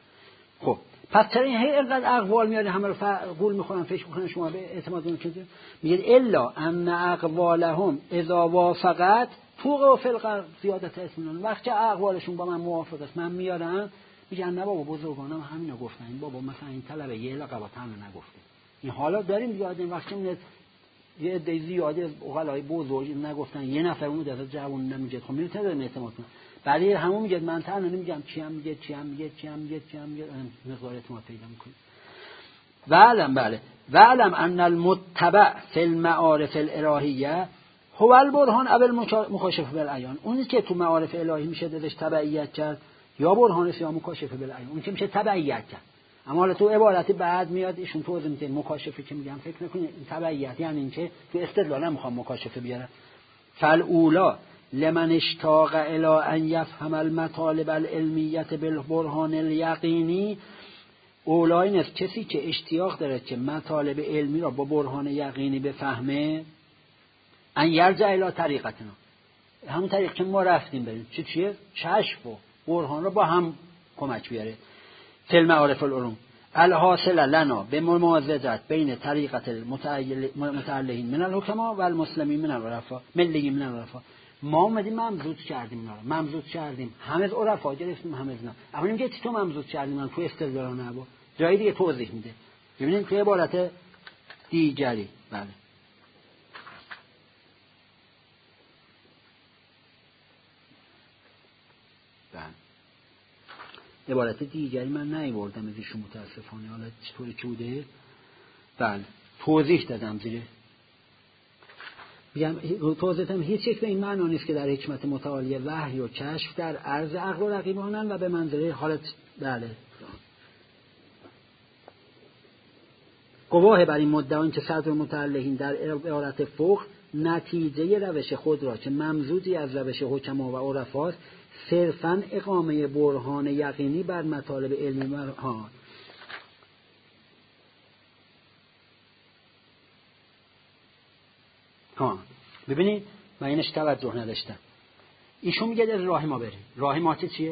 خب پس چرا این هی اینقدر اقوال میاری همه رو قول میخورن فکر میکنن شما به اعتماد نمیکنید؟ میگه الا ان اقوالهم اذا وافقت فوق و فلق زیادت اطمینان. وقتی اقوالشون با من موافق است من میارم میگن نه بابا بزرگانم همینو گفتن، این بابا مثلا این طلبه یه لقبات هم نگفته. این حالا داریم زیاد این وقتی میاد یه عده زیاده عقلای بزرگ نگفتن یه نفر اونو در جوون نمیگه خب میتونه داریم اعتماد کنه. بعدی همون میگه من تنها نمیگم چی هم میگه چی هم میگه چی هم میگه چی هم میگه مقدار اعتماد پیدا میکنه. وعلم بله وعلم ان المتبع فی المعارف الالهیه هو البرهان او المکاشفه بالعیان. اونی که تو معارف الهی میشه دلش تبعیت کرد یا برهان است یا مکاشفه بالعیان، اون که میشه تبعیت کرد. اما حالا تو عبارتی بعد میاد ایشون توضیح میده مکاشفه که میگم فکر نکنید تبعیت یعنی این که تو استدلال نمیخوام مکاشفه بیارم. فالاولا لمن اشتاق الى ان يفهم المطالب العلمیه بالبرهان الیقینی. اولا این است کسی که اشتیاق داره که مطالب علمی را با برهان یقینی بفهمه، ان یرجع الی طریقتنا، همون طریق که ما رفتیم بریم چه چیه؟ کشف و برهان را با هم کمک بیاره. فی المعارف العلوم الحاصل لنا به ممازجت بین طریقت المتعلقین من الحکما و المسلمین من العرفا ملیین من العرفا. ما اومدیم ممزوج کردیم اینا رو، ممزوج کردیم همه از عرفا گرفتیم همه از اینا. اما میگه تو ممزوج کردیم من تو استدلال نه با جای دیگه توضیح میده. ببینید توی عبارت دیگری بله بله عبارت دیگری من نیاوردم از ایشون متاسفانه، حالا چطوری که بوده بله توضیح دادم زیره. میگم توضیح دادم هیچ یک به این معنا نیست که در حکمت متعالی وحی و کشف در عرض عقل و رقیبانن و به منظره حالت بله گواه بر این مدعا این که صدر متعلقین در عبارت فوق نتیجه روش خود را که ممزوجی از روش حکما و عرفاست صرفاً اقامه برهان یقینی بر مطالب علمی ها. ها ببینید من اینش توجه نداشتم. ایشون میگه در راه ما بریم. راه ما چیه؟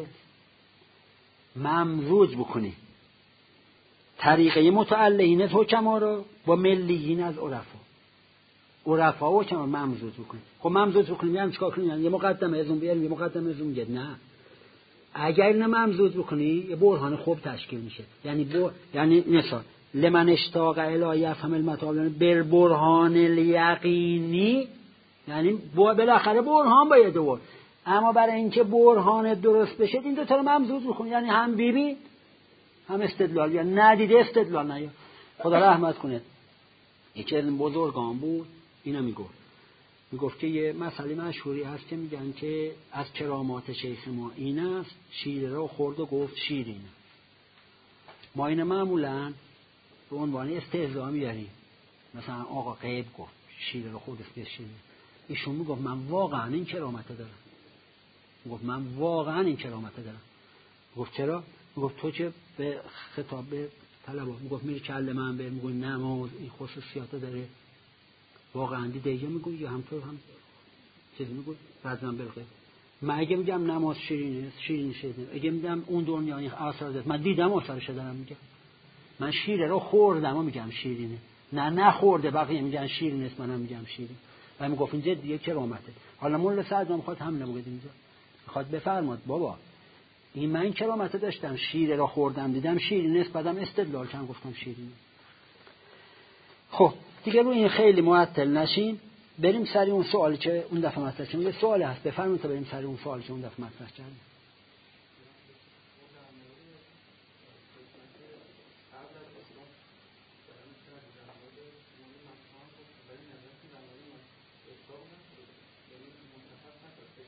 ممزوج بکنی طریقه متعلقین از حکما رو با ملیین از عرفا. عرفا و حکما ممزوج بکنی. خب ممزوج بکنیم یعنی چیکار کنیم؟ یه مقدمه از اون بیاریم یه مقدمه از اون میگه نه. اگر نه ممزوج بکنی یه برهان خوب تشکیل میشه. یعنی بو یعنی مثلا لمن اشتاق الی یفهم المطالب بالبرهان الیقینی، یعنی بالاخره برهان باید دور. اما برای اینکه برهان درست بشه این دو تا رو ممزوج بکنی، یعنی هم بیبی هم استدلال، یا ندیده استدلال نه. خدا رحمت کنه یکی از بزرگان بود اینا میگفت میگفت که یه مسئله مشهوری هست که میگن که از کرامات شیخ ما این است شیر رو خورد و گفت شیرینه. ما اینو معمولا به عنوان استهزا میاریم، مثلا آقا غیب گفت شیر رو خورد است شیرینه. ایشون میگفت من واقعا این کرامت دارم. میگفت من واقعا این کرامت دارم. گفت چرا؟ میگفت تو که به خطاب به طلبه میگفت میری کله من به میگوی نماز این خصوصیات داره واقعا دیگه میگوی یا هم تو هم چیزی میگوی بعضا برقه. من اگه میگم نماز شیرینه شیرین شیرینه، اگه میگم اون دنیا این آثار داره من دیدم آثارش دارم میگم من شیره رو خوردم و میگم شیرینه، نه نخورده بقیه میگن شیرین است منم میگم شیرین. و میگفت اینجا دیگه کرامته. حالا مولا سعد میخواد همین رو بگه اینجا میخواد بفرماد بابا این من کرامت داشتم شیر را خوردم دیدم شیرین است بعدم استدلال کردم گفتم شیرینه. خب دیگه رو این خیلی معطل نشین بریم سری اون سوالی که اون دفعه مطرح کردیم. یه سوالی هست بفرمایید تا بریم سری اون سوالی که اون دفعه مطرح کردیم.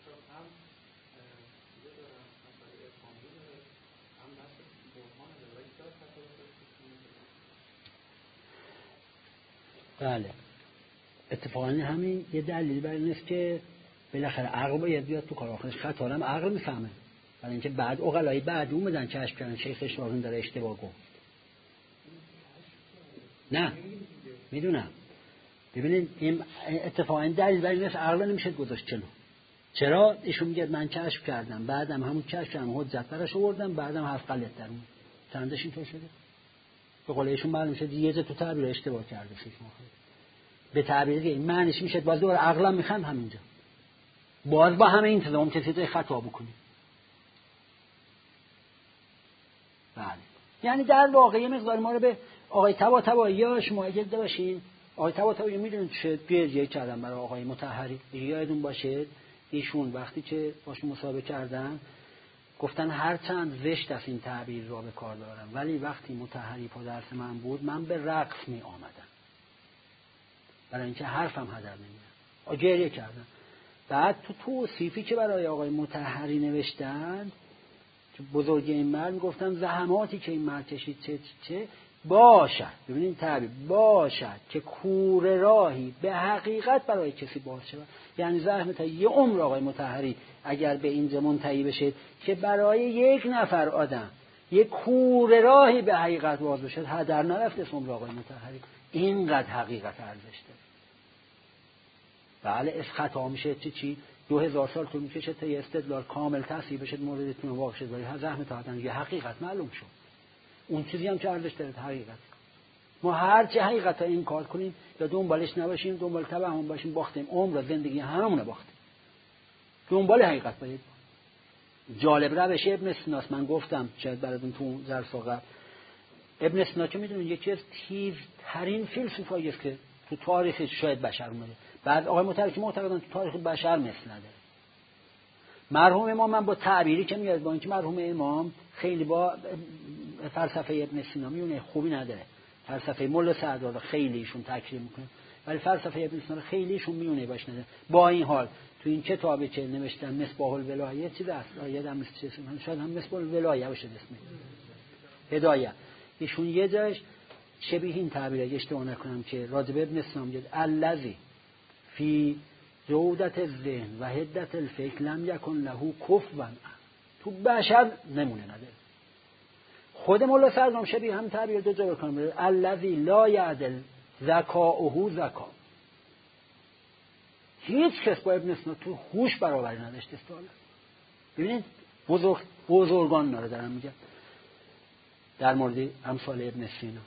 بله اتفاقا همین یه دلیل برای این است که بالاخره عقل باید بیاد تو کار. آخرش خطا هم عقل میفهمه، برای اینکه بعد عقلای بعد اومدن کشف کردن شیخ اشراقی داره اشتباه گفت. نه میدونم. ببینید این اتفاقا دلیل برای این است عقل نمیشه گذاشت. چرا؟ چرا ایشون میگه من کشف کردم، بعدم همون کشف کردم حجت برش آوردم، بعدم حرف غلط در اون چندش اینطور شده. به قول ایشون معلوم شد یه جا تو تعبیر اشتباه کرده شیخ ماخذ. به تعبیر دیگه این معنیش میشه باز دوباره عقلم میخوام همینجا باز با همه انتظام کسی تو خطا بکنی. بله یعنی در واقع یه مقدار ما رو به آقای طباطبایی یا شما اگه دیده باشین آقای طباطبایی میدونید چه بیرجه کردن برای آقای مطهری. یادتون باشه ایشون وقتی که باشون مسابقه کردن گفتن هر چند زشت از این تعبیر را به کار دارم، ولی وقتی مطهری پا درس من بود من به رقص می آمدم برای اینکه حرفم هدر نمیاد. گریه کردم. بعد تو توصیفی که برای آقای مطهری نوشتن بزرگی این مرد میگفتن زحماتی که این مرد کشید چه چه باشد، ببینید تعبیر باشد که کوره راهی به حقیقت برای کسی باز شود. یعنی زحمت یه عمر آقای مطهری اگر به اینجا منتهی بشه که برای یک نفر آدم یک کوره راهی به حقیقت باز بشه هدر نرفت اسم عمر آقای مطهری. اینقدر حقیقت ارزش داره. بله اس خطا میشه چی چی دو هزار سال طول میکشه تا یه استدلال کامل تصحیح بشه موردتون واقع شد، ولی زحمت آدم یه حقیقت معلوم شد. اون چیزی هم که ارزش داره حقیقت. ما هر چه حقیقتا این کار کنیم یا دنبالش نباشیم دنبال توهم باشیم باختیم عمر زندگی هممون باختیم. دنبال حقیقت باید. جالب روش ابن سینا من گفتم شاید براتون تو درس قبل ابن سینا که میدونید یکی از تیزترین فیلسوفایی است که تو تاریخ شاید بشر اومده. بعد آقای مطهری معتقدن تو تاریخ بشر مثل نداره. مرحوم امام من با تعبیری که میاد با اینکه مرحوم امام خیلی با فلسفه ابن سینا میونه خوبی نداره، فلسفه مولا سعدالله خیلی ایشون تکریم میکنه، ولی فلسفه ابن سینا خیلی ایشون میونه باش نداره. با این حال تو این کتابی که نوشتن مصباح الولایه چیز است یادم نیست چیه شاید هم مصباح الولایه باشه اسمش هدایه. ایشون یه جاش شبیه این تعبیر اشتباه نکنم که راجب ابن سینا میگه الذی فی جودت الذهن و حدت الفکر لم یکن له کفوا. تو بشر نمونه نداره. خود مولا سرگام شبیه هم تعبیر دو جا بکنم الذی لا یعدل ذکاؤه ذکا. هیچ کس با ابن سینا تو هوش برابری نداشته استعالا. ببینید بزرگ بزرگان ناره دارم میگم در مورد امثال ابن سینا.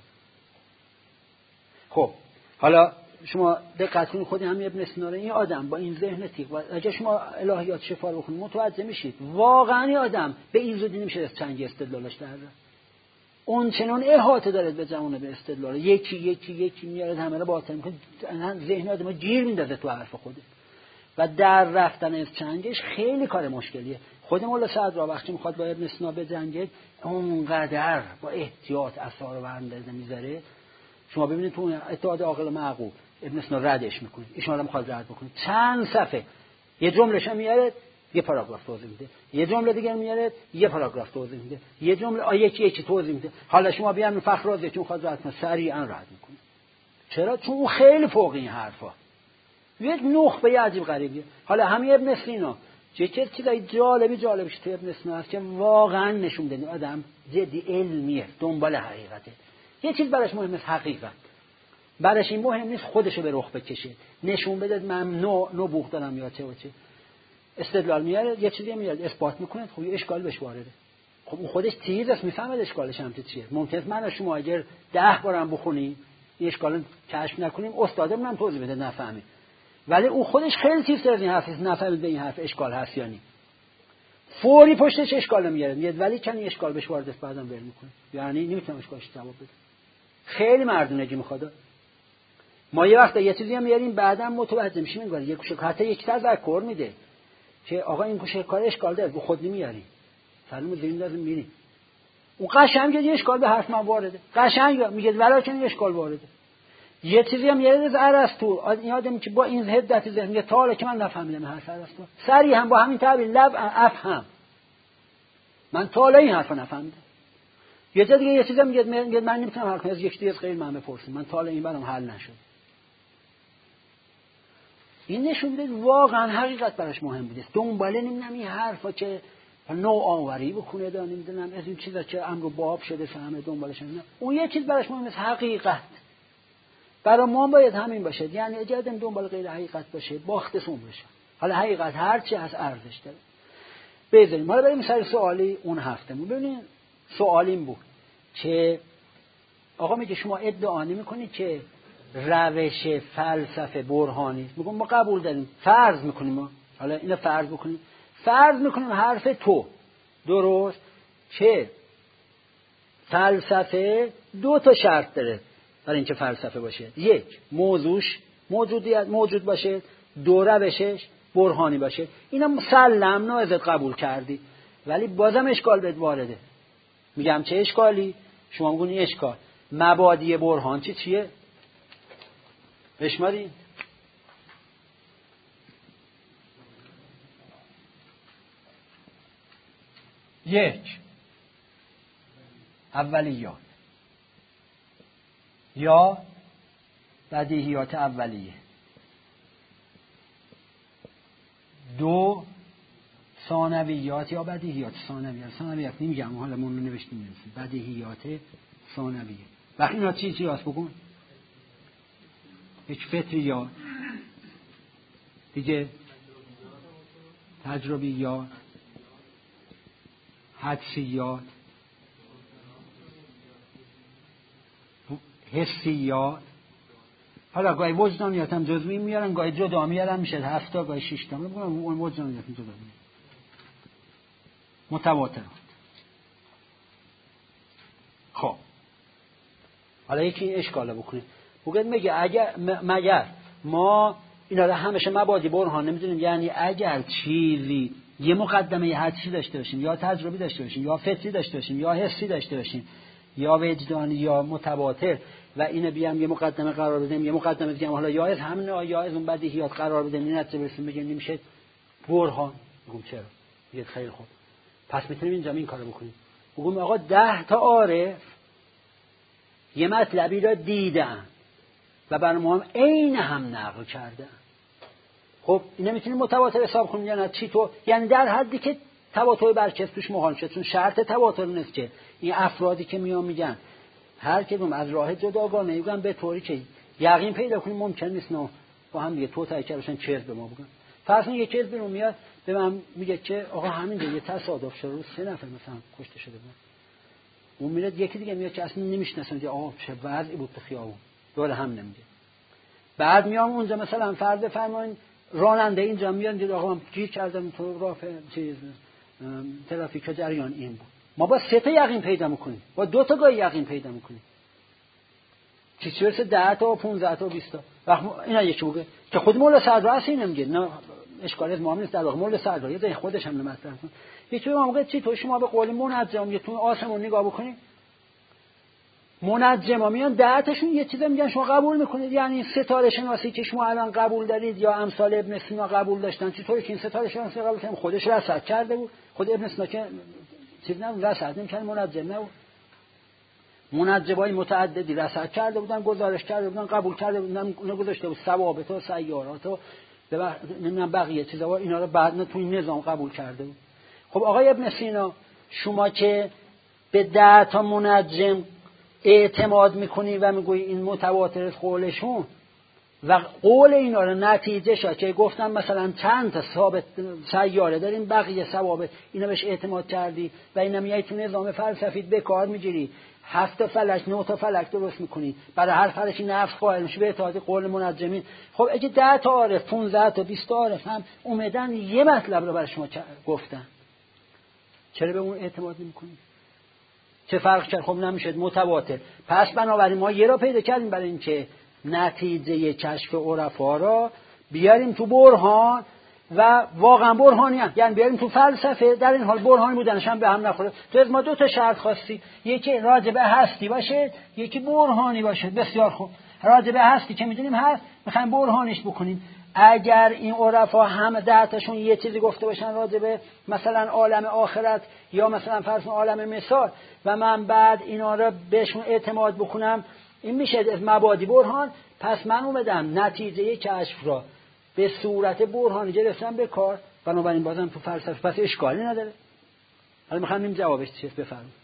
خب حالا شما دقت کنید خود همین ابن سینا این آدم با این ذهن تیغ و اگه شما الهیات شفا بخونید متوجه میشید واقعا این آدم به این زودی نمیشه از چنگ استدلالش در اون چنان احاطه داره به جوانه به استدلال یکی یکی یکی میاره همه رو باطل میکنه ذهن آدم گیر میندازه تو حرف خوده و در رفتن از چنگش خیلی کار مشکلیه. خود مولا سعد را وقتی میخواد با ابن سینا بجنگه اونقدر با احتیاط اثار و اندازه میذاره. شما ببینید تو اتحاد عاقل و معقول ابن سینا ردش میکنه ایشون رو میخواد رد بکنه چند صفحه یه جملهش میاره یه پاراگراف توضیح میده، یه جمله دیگه میاره یه پاراگراف توضیح میده، یه جمله آ یکی یکی توضیح میده. حالا شما بیان فخرازی که میخواد رد کنه سریعا رد میکنه. چرا؟ چون اون خیلی فوق این حرفا یک نخبه عجیب غریبیه. حالا همین ابن سینا چه چه چیزای جالبی جالبش تو ابن سینا هست که واقعا نشون میده آدم جدی علمیه دنبال حقیقته. یه چیز براش مهمه حقیقت. براش این مهم نیست خودشو به رخ بکشه نشون بده من نو نبوغ دارم یا چه و چه. استدلال میاره یه چیزی میاد اثبات میکنه خب یه اشکال بهش وارده. خب اون خودش تیز است میفهمه اشکالش هم چیه. ممکنه من و شما اگر ده بارم بخونیم این اشکال کشف نکنیم استادمون هم توضیح بده نفهمه، ولی اون خودش خیلی تیز از این حرف نفهمید به این حرف اشکال هست یا نه فوری پشتش اشکال میاره میاد ولی کنی اشکال بهش وارد است بعدم ول میکنه یعنی نمیتونه اشکالش جواب بده. خیلی مردونگی میخواد. ما یه وقت یه چیزی هم میاریم بعدم متوجه میشیم انگار یک گوشه حتی یک تذکر میده که آقا این گوشه کار اشکال داره خود نمیاری سلام زمین لازم میری اون قشنگ یه اشکال به حرف من وارده قشنگ میگه ولی چون اشکال وارده یه چیزی هم یه روز ارسطو یادم که با این حدت ذهن یه تاله که من نفهمیدم حرف ارسطو سری هم با همین تعبیر لب افهم من تاله این حرفو نفهمیدم. یه جا دیگه یه چیزی میگه میگه من نمیتونم هر کنم از یک دیگه غیر من بپرسم من تاله این برام حل نشد. این نشون میده واقعا حقیقت براش مهم بوده. دنباله نمیدونم این حرفا که نوع آوری بکنه دا نمیدونم از این چیزا که امر باب شده همه دنبالش نه. اون یه چیز براش مهمه حقیقت. برای ما باید همین باشه. یعنی اجازه دنبال غیر حقیقت باشه باختسون بشه. حالا حقیقت هر چی از ارزش داره. بذاریم حالا بریم سر سوالی اون هفتهمون. ببینید سوالیم بود که آقا میگه شما ادعا نمی‌کنید که روش فلسفه برهانی است. میگم ما قبول داریم. فرض میکنیم ما حالا اینو فرض بکنیم. فرض میکنیم حرف تو درست که فلسفه دو تا شرط داره برای اینکه فلسفه باشه. یک موضوعش موجودیت موجود باشه، دو روشش برهانی باشه. اینا مسلم نازد قبول کردی ولی بازم اشکال بهت وارده. میگم چه اشکالی؟ شما میگونی اشکال مبادی برهان چی چیه؟ بشمارین. یک اولیات یا بدیهیات اولیه. دو ثانویات یا بدیهیات ثانویه. ثانویات نمیگم حالا ما نوشتیم میرسیم. بدیهیات ثانویه. وقتی اینا چی چی هست بگون؟ یک فطریات دیگه تجربیات حدسیات حسیات. حالا گاهی وجدانیات هم جزوی میارن گاهی جدا میارن میشه هفت تا گاهی شش تا. اون وجدانیات جدا میارن. متواترات. خب حالا یکی این اشکاله بکنید بگید میگه اگر مگر ما اینا رو همیشه مبادی برهان نمیدونیم یعنی اگر چیزی یه مقدمه حدسی داشته باشیم یا تجربی داشته باشیم یا فطری داشته باشیم یا حسی داشته باشیم یا وجدانی یا متواتر و اینو بیام یه مقدمه قرار بدیم یه مقدمه دیگه حالا یا از همین یا از اون بدیهیات قرار بدیم این نتیجه برسیم بگیم نمیشه برهان. میگم چرا؟ میگه خیلی خوب پس میتونیم اینجا این کارو بکنیم. میگم آقا ده تا عارف یه مطلبی را دیدن و برای ما هم عین هم نقل کردن. خب اینا میتونیم متواتر حساب کنیم یا نه؟ چی تو یعنی در حدی که تواتر برچسب توش مهان شد. چون شرط تواتر نیست که این افرادی که میان میگن هر کدوم از راه جداگانه میگن به طوری که یقین پیدا کنیم ممکن نیست نه با هم دیگه تو تایید کردن چرت به ما بگن. فرض کن یک چیز بیرون میاد به من میگه که آقا همین دیگه تصادف شده رو سه نفر مثلا کشته شده بود. اون میاد یکی دیگه میاد که اصلا نمیشناسن که آقا چه وضعی بود تو خیابون دور هم نمیگه. بعد میام اونجا مثلا فرض بفرمایید راننده اینجا میاد میگه آقا من گیر کردم تو راه چیز ترافیک جریان این بود. ما با سه تا یقین پیدا میکنیم با دو تا گاهی یقین پیدا میکنیم چی چه ده تا و پانزده تا و بیست تا. وقت اینا یکی میگه که خود مولا صدرا هست اینو میگه نه اشکال از ما نیست در واقع مولا صدرا یه ذهن خودش هم مطرح کنه. یکی میگه چی تو شما به قول منجم یه تو آسمون نگاه بکنید منجما میان ده تاشون یه چیزا میگن شما قبول میکنید یعنی ستاره شناسی که شما الان قبول دارید یا امثال ابن سینا قبول داشتن چطوری که این ستاره شناسی قبول کردن خودش رصد کرده بود خود ابن سینا که چیز نه رصد نمی‌کرد منجم نه منجمای متعددی رصد کرده بودن گزارش کرده بودن قبول کرده بودن اون گذاشته بود ثوابت و سیارات و نمیدونم بقیه چیزا اینا رو بعد تو این نظام قبول کرده بود. خب آقای ابن سینا شما که به ده تا منجم اعتماد میکنی و میگویی این متواتر قولشون و قول اینا رو نتیجه شد که گفتن مثلا چند تا ثابت سیاره داریم بقیه ثوابت اینا بهش اعتماد کردی و اینا میای تو نظام فلسفیت به کار میگیری هفت تا فلک نه تا فلک درست میکنی برای هر فلکی نفس قائل میشی به اعتماد قول منجمین. خب اگه ده تا عارف پانزده تا بیست تا عارف هم اومدن یه مطلب رو برای شما گفتن چرا به اون اعتماد نمیکنی؟ چه فرق کرد؟ خب نمیشد متواتر. پس بنابراین ما یه را پیدا کردیم برای اینکه نتیجه کشف عرفا را بیاریم تو برهان و واقعا برهانی هست. یعنی بیاریم تو فلسفه در این حال برهانی بودنش هم به هم نخوره. تو از ما دو تا شرط خواستی، یکی راجع به هستی باشه، یکی برهانی باشه. بسیار خوب، راجع به هستی که میدونیم هست، میخوایم برهانیش بکنیم. اگر این عرفا هم ده تاشون یه چیزی گفته باشن راجع به مثلا عالم آخرت یا مثلا فرض عالم مثال و من بعد اینا رو بهشون اعتماد بکنم، این میشه از مبادی برهان. پس من اومدم نتیجه کشف را به صورت برهانی گرفتم به کار، بنابراین بازم تو فلسفه پس اشکالی نداره. حالا میخوام این جوابش چیه بفرمایید.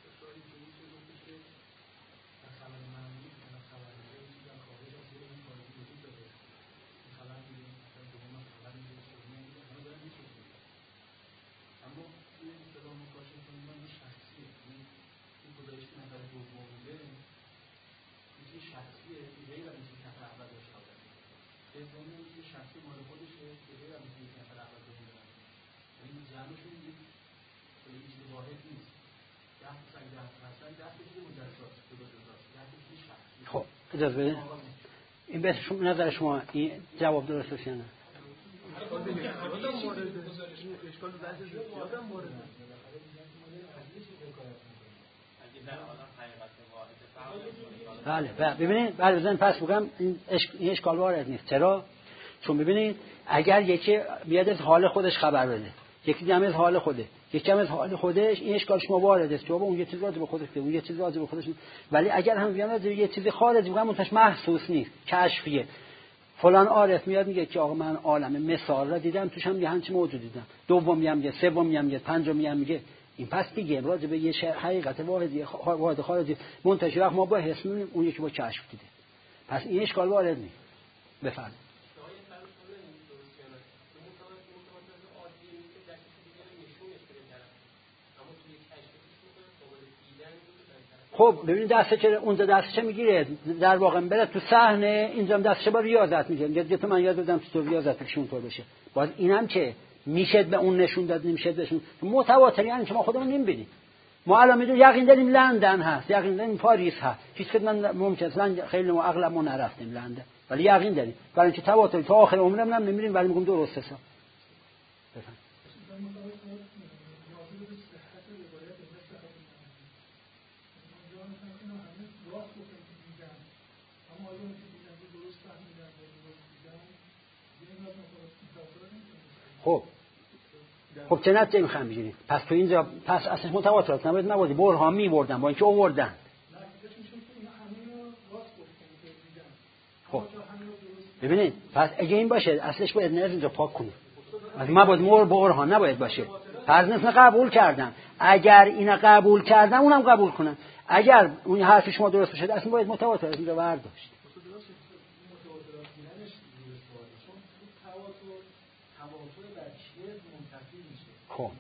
خب اجازه بدید این به نظر شما این جواب درست است یا نه؟ بله ببینید بله بزن پس بگم این اشکال وارد نیست. چرا؟ چون ببینید اگر یکی بیاد از حال خودش خبر بده، یکی دیگه از حال خوده، یکی هم از حال خودش، این اشکال شما وارد است. جواب اون یه چیز راجع به خودش که اون یه چیز راجع به خودش، ولی اگر هم بیان یه چیز خارجی بگم منتش محسوس نیست، کشفیه. فلان عارف میاد میگه که آقا من عالم مثال را دیدم، توش هم یه همچین موجود دیدم، دومی هم میگه، سومی هم میگه، پنجمی هم میگه. این پس دیگه راجع به یه حقیقت واحدی واحد خارجی منتشر وقت ما با حس میبینیم، اون یکی با کشف دیده. پس این اشکال وارد نیست. بفرمایید. خب ببینید دسته چه اونجا دسته چه میگیره در واقع بره تو صحنه، اینجا دسته با ریاضت میگه. یه تو من یاد دادم تو ریاضت کشون طور بشه. باز اینم که میشه به اون نشون داد، نمیشه بهشون متواتر، یعنی که ما خودمون نمیبینیم. ما الان میدونیم یقین داریم لندن هست، یقین داریم پاریس هست، هیچ خدمت ممکنه لندن خیلی ما اغلب ما نرفتیم لندن، ولی یقین داریم برای اینکه تواتر تا آخر عمرمون هم نمیریم، ولی میگم درسته حساب. بفهم. خب خب چه نتیجه میخوام بگیریم؟ پس تو اینجا پس اصلا متواترات نباید نبودی برهان میوردن با اینکه آوردن. خب ببینید پس اگه این باشه اصلش باید نه اینجا پاک کنیم، از ما باید مور برهان نباید باشه. پس نفس قبول کردن، اگر اینا قبول کردن اونم قبول کنن. اگر اون حرف شما درست باشه اصلا باید متواتر از اینجا برداشت. خب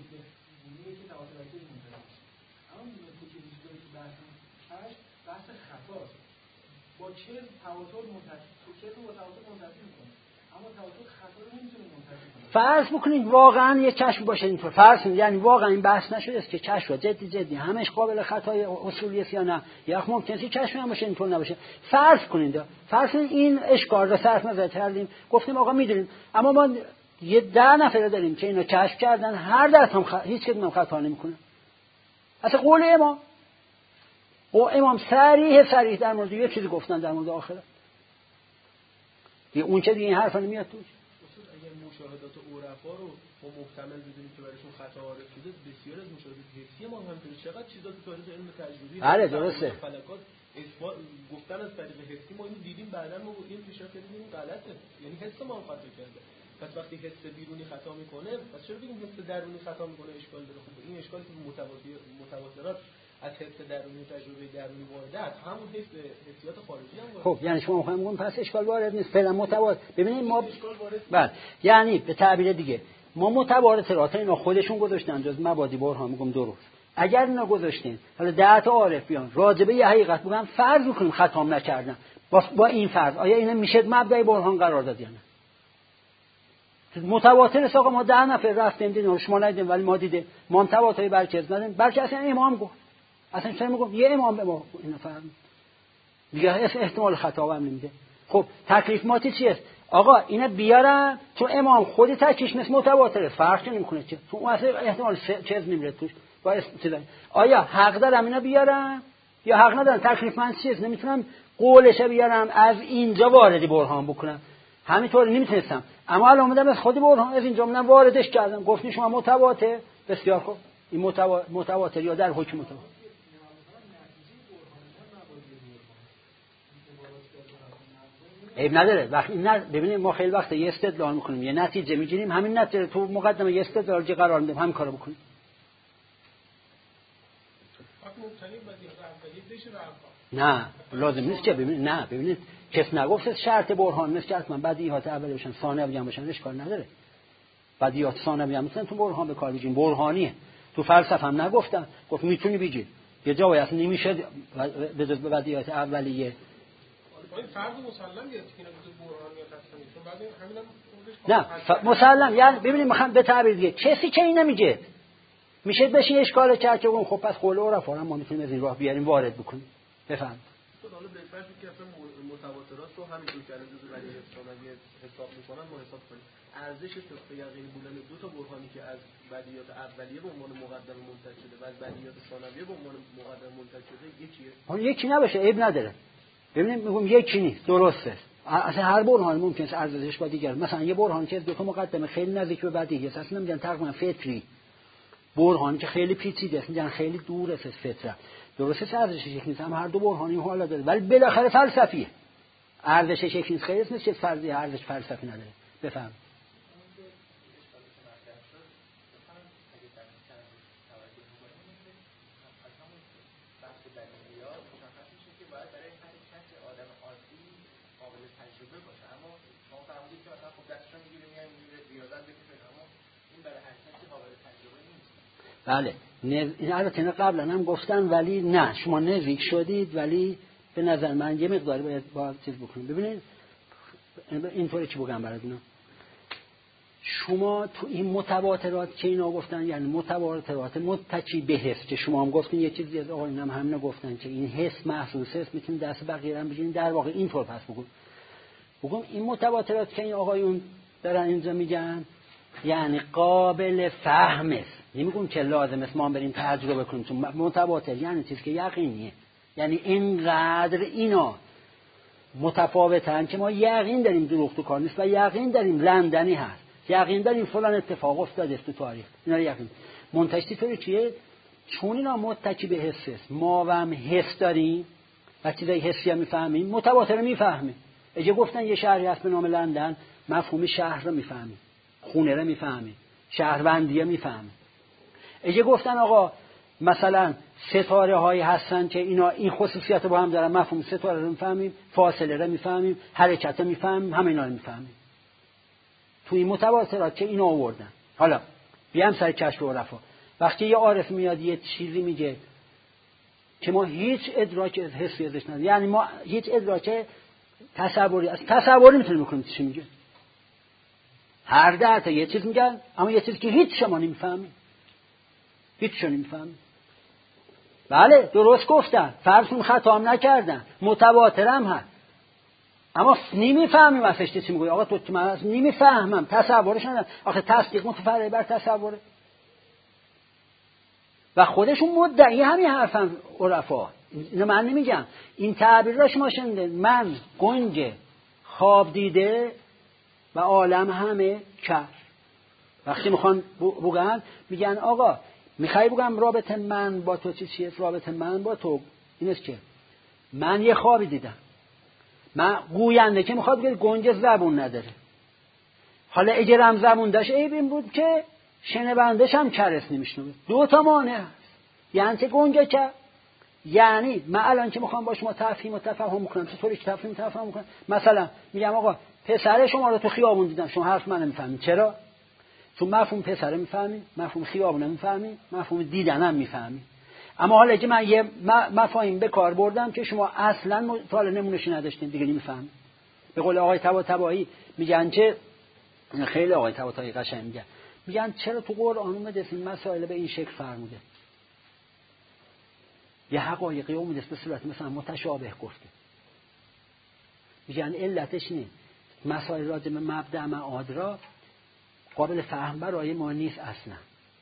با چه تواتر منتفی چه با تواتر منتفی میکنه، اما تواتر خطا رو نمیتونه منتفی کنه. فرض بکنید واقعا یه کشف باشه اینطور، فرض کنید یعنی واقعا این بحث نشده است که کشف جدی جدی همش قابل خطای اصولی است یا نه، یا ممکنه که کشف هم باشه اینطور نباشه. فرض کنید فرض کنید این اشکال را صرف نظر کردیم، گفتیم آقا میدونیم، اما ما یه ده نفر داریم که اینو کشف کردن، هر در هم خ... هیچ کدوم خطا نمیکنه. اصلا قول امام و امام صریح صریح در مورد یه چیزی گفتن در مورد آخرت، یه اون چه دیگه این حرفا نمیاد توش. اگر مشاهدات عرفا رو ما محتمل بدونیم که برایشون خطا وارد شده، بسیار از مشاهدات حسی ما همینطوره. چقدر چیزا تو تاریخ علم تجربی بله درسته فلکات اثبات گفتن از طریق حسی ما اینو دیدیم، بعداً ما این پیشرفت دیدیم غلطه، یعنی حس ما هم خطا کرده. پس وقتی حس بیرونی خطا میکنه، پس چرا بگیم حس درونی خطا میکنه اشکال داره؟ خب این اشکالی که متواتر متواترات از حس درونی تجربه درونی وارده است، همون حس حسیات خارجی هم وارده. خب یعنی شما میخوایم بگیم پس اشکال وارد نیست، فعلا متواتر. ببینید ما بله یعنی به تعبیر دیگه ما متواترات اینا خودشون گذاشتن جز مبادی برهان، میگم درست. اگر اینا گذاشتین حالا ده تا عارف بیان راجبه یه حقیقت بگن، فرض میکنیم خطا نکردن، با, با این فرض آیا اینا میشه مبدأ برهان قرار داد یا نه؟ متواتر است آقا، ما ده نفر رفتیم دیدیم، شما ندیدیم ولی ما دیدیم، ما هم تواتری برکز ندیم، بلکه اصلا امام گفت، اصلا چرا میگم یه امام به ما اینو فهم دیگه احتمال خطا هم نمیده. خب تکلیف ماتی چیه؟ آقا اینا بیارن تو امام خودی تکلیفش مثل متواتره، فرقی نمیکنه چه تو اون اصلا احتمال چیز نمیره توش با استدلال. آیا حق دارم اینا بیارن یا حق ندارن؟ تکلیف من چیه؟ نمیتونم قولش بیارم از اینجا واردی برهان بکنم، همینطور نمیتونستم، اما الان اومدم از خودی برهان از اینجا من واردش کردم، گفتم شما متواتر. بسیار خوب، این متواتر یا در حکم متواتر عیب نداره. وقتی نه ببینید ما خیلی وقت یه استدلال میکنیم یه نتیجه میگیریم، همین نتیجه تو مقدمه یه استدلال جه قرار میدیم، همین کارو بکنیم. نه لازم نیست که ببینید، نه ببینید کس نگفت شرط برهان مثل که حتما بدیهات اولی باشن ثانوی هم باشن اشکال نداره. بدیهات ثانوی هم مثلا تو برهان به کار بگیریم، برهانیه. تو فلسفه هم نگفتن، گفت میتونی بگی یه جایی اصلا نمیشه به بدیهات اولیه. این فرض مسلم یه که نگفت برهانی هستن، چون بعد نه همینم مسلم، یعنی ببینید میخوام به تعبیر دیگه کسی که این نمیگه میشه بشه اشکال کرد که اون خب پس قول عرفا هم ما میتونیم از این راه بیاریم وارد بکنیم. بفهم تو حالا به فرضی که اصلا متواترات رو همینطور که الان جزء بدیهات ثانویه حساب میکنن ما حساب کنیم ارزش صدق یقینی بودن دو تا برهانی که از بدیهات اولیه به عنوان مقدم منتج شده و از بدیهات ثانویه به عنوان مقدم منتج شده یکیه. اون یکی نباشه عیب نداره. ببینید میگم یکی نیست، درسته. اصلا هر برهان ممکنه ارزشش با دیگر، مثلا یه برهان که دو تا مقدمه خیلی نزدیک به بدیهی است، اصلا نمیگن تقریبا فطری، برهانی که خیلی پیچیده است میگن خیلی دور است از فطرت، درسته ارزشش یک نیست، هم هر دو برهانی حالا داره ولی بالاخره فلسفیه، ارزشش یک نیست، خیلی اسمش چه فرضی ارزش فلسفی نداره. بفهم بله این البته قبلا هم گفتن ولی نه شما نزدیک شدید، ولی به نظر من یه مقداری باید با چیز بکنید. ببینید اینطوری چی بگم براتون، شما تو این متواترات که اینا گفتن یعنی متواترات متکی به حس که شما هم گفتین یه چیزی از آقایون هم همین گفتن که این حس محسوس است، میتونید دست بقیه هم بگیرید، در واقع اینطور پس بگم بگم این متواترات که این آقایون دارن اینجا میگن یعنی قابل فهم است، نمیگم که لازم است ما بریم تجربه کنیم، چون متواتر یعنی چیزی که یقینیه، یعنی اینقدر اینا متفاوتن که ما یقین داریم دروغ تو کار نیست و یقین داریم لندنی هست، یقین داریم فلان اتفاق افتاده تو تاریخ، اینا رو یقین منتشی طوری چیه؟ چون اینا متکی به حس است، ما هم حس داریم و چیزای حسی هم میفهمیم، متواتر میفهمیم. اگه گفتن یه شهری هست به نام لندن، مفهوم شهر رو میفهمیم، خونه رو میفهمیم، شهروندی رو میفهمیم. اگه گفتن آقا مثلا ستاره هایی هستن که اینا این خصوصیت رو با هم دارن، مفهوم ستاره رو میفهمیم، فاصله رو میفهمیم، حرکت رو میفهمیم، همه اینا رو میفهمیم. تو این متواترات که اینا آوردن. حالا بیام سر کشف عرفا، وقتی یه عارف میاد یه چیزی میگه که ما هیچ ادراک حسی ازش نداریم، یعنی ما هیچ ادراک تصوری از تصوری میتونیم بکنیم چی میگه، هر ده تا یه چیز میگن اما یه چیزی که هیچ شما نمیفهمید، هیچ شما نمیفهمید. بله درست گفتن، فرضون خطا هم نکردن، متواتر هم هست، اما نمیفهمیم اصلا چی میگه. آقا تو من نمیفهمم، تصورش ندارم. آخه تصدیق متفرع بر تصوره و خودشون مدعی همین حرفن عرفا. اینو من نمیگم، این تعبیر را شما شنیدید، من گنج خواب دیده و عالم همه کف. وقتی میخوان بگن میگن آقا میخوای بگم رابطه من با تو چی چیه؟ رابطه من با تو این است که من یه خوابی دیدم، من گوینده که میخواد بگه گنج زبون نداره، حالا اگرم زبون داشت عیب این بود که شنوندش هم کرس نمیشنوه، دو تا مانع هست. یعنی چه گنج که یعنی من الان که میخوام با شما تفهیم و تفاهم کنم، چطوری که تفهیم و تفاهم کنم، مثلا میگم آقا پسر شما رو تو خیابون دیدم، شما حرف من نمیفهمید. چرا؟ چون مفهوم پسر میفهمید، مفهوم خیابون نمیفهمید، مفهوم دیدنم میفهمید. اما حالا که من یه مفاهیم به کار بردم که شما اصلا مطالعه نمونهش نداشتین، دیگه نمیفهمید. به قول آقای طباطبایی میگن که خیلی آقای طباطبایی قشنگ میگن، میگن چرا تو قرآن اومده این مسائل به این شکل فرموده، یه حقایقی اومده به صورت مثلا متشابه گفته. میگن علتش اینه مسائل راجع به مبدأ معاد را قابل فهم برای ما نیست اصلا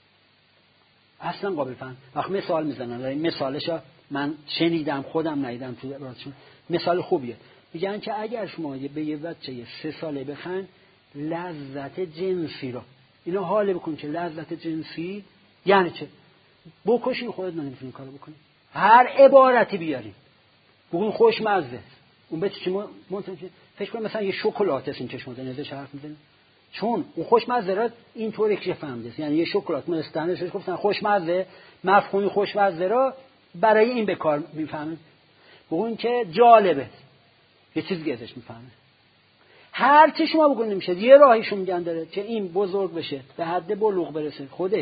اصلا قابل فهم. وقت مثال میزنن مثالشو من شنیدم خودم ندیدم تو عبارتشون مثال خوبیه. میگن که اگر شما به یه بچه سه ساله بخند لذت جنسی را اینو حاله بکن که لذت جنسی یعنی چه بکشین خودت نمیتونی کارو بکنی هر عبارتی بیاریم بگون خوشمزه اون بچه چی منتظر فکر کنم مثلا یه شکلات است این چشم نزدش حرف میزنه چون اون خوشمزه را اینطوری که فهمیده یعنی یه شکلات من استنش گفتن خوشمزه مفهومی خوشمزه را برای این به کار میفهمه بگون که جالبه یه چیزی ازش میفهمه هر چی شما بگون نمیشه یه راهیشو میگن داره که این بزرگ بشه به حد بلوغ برسه خودش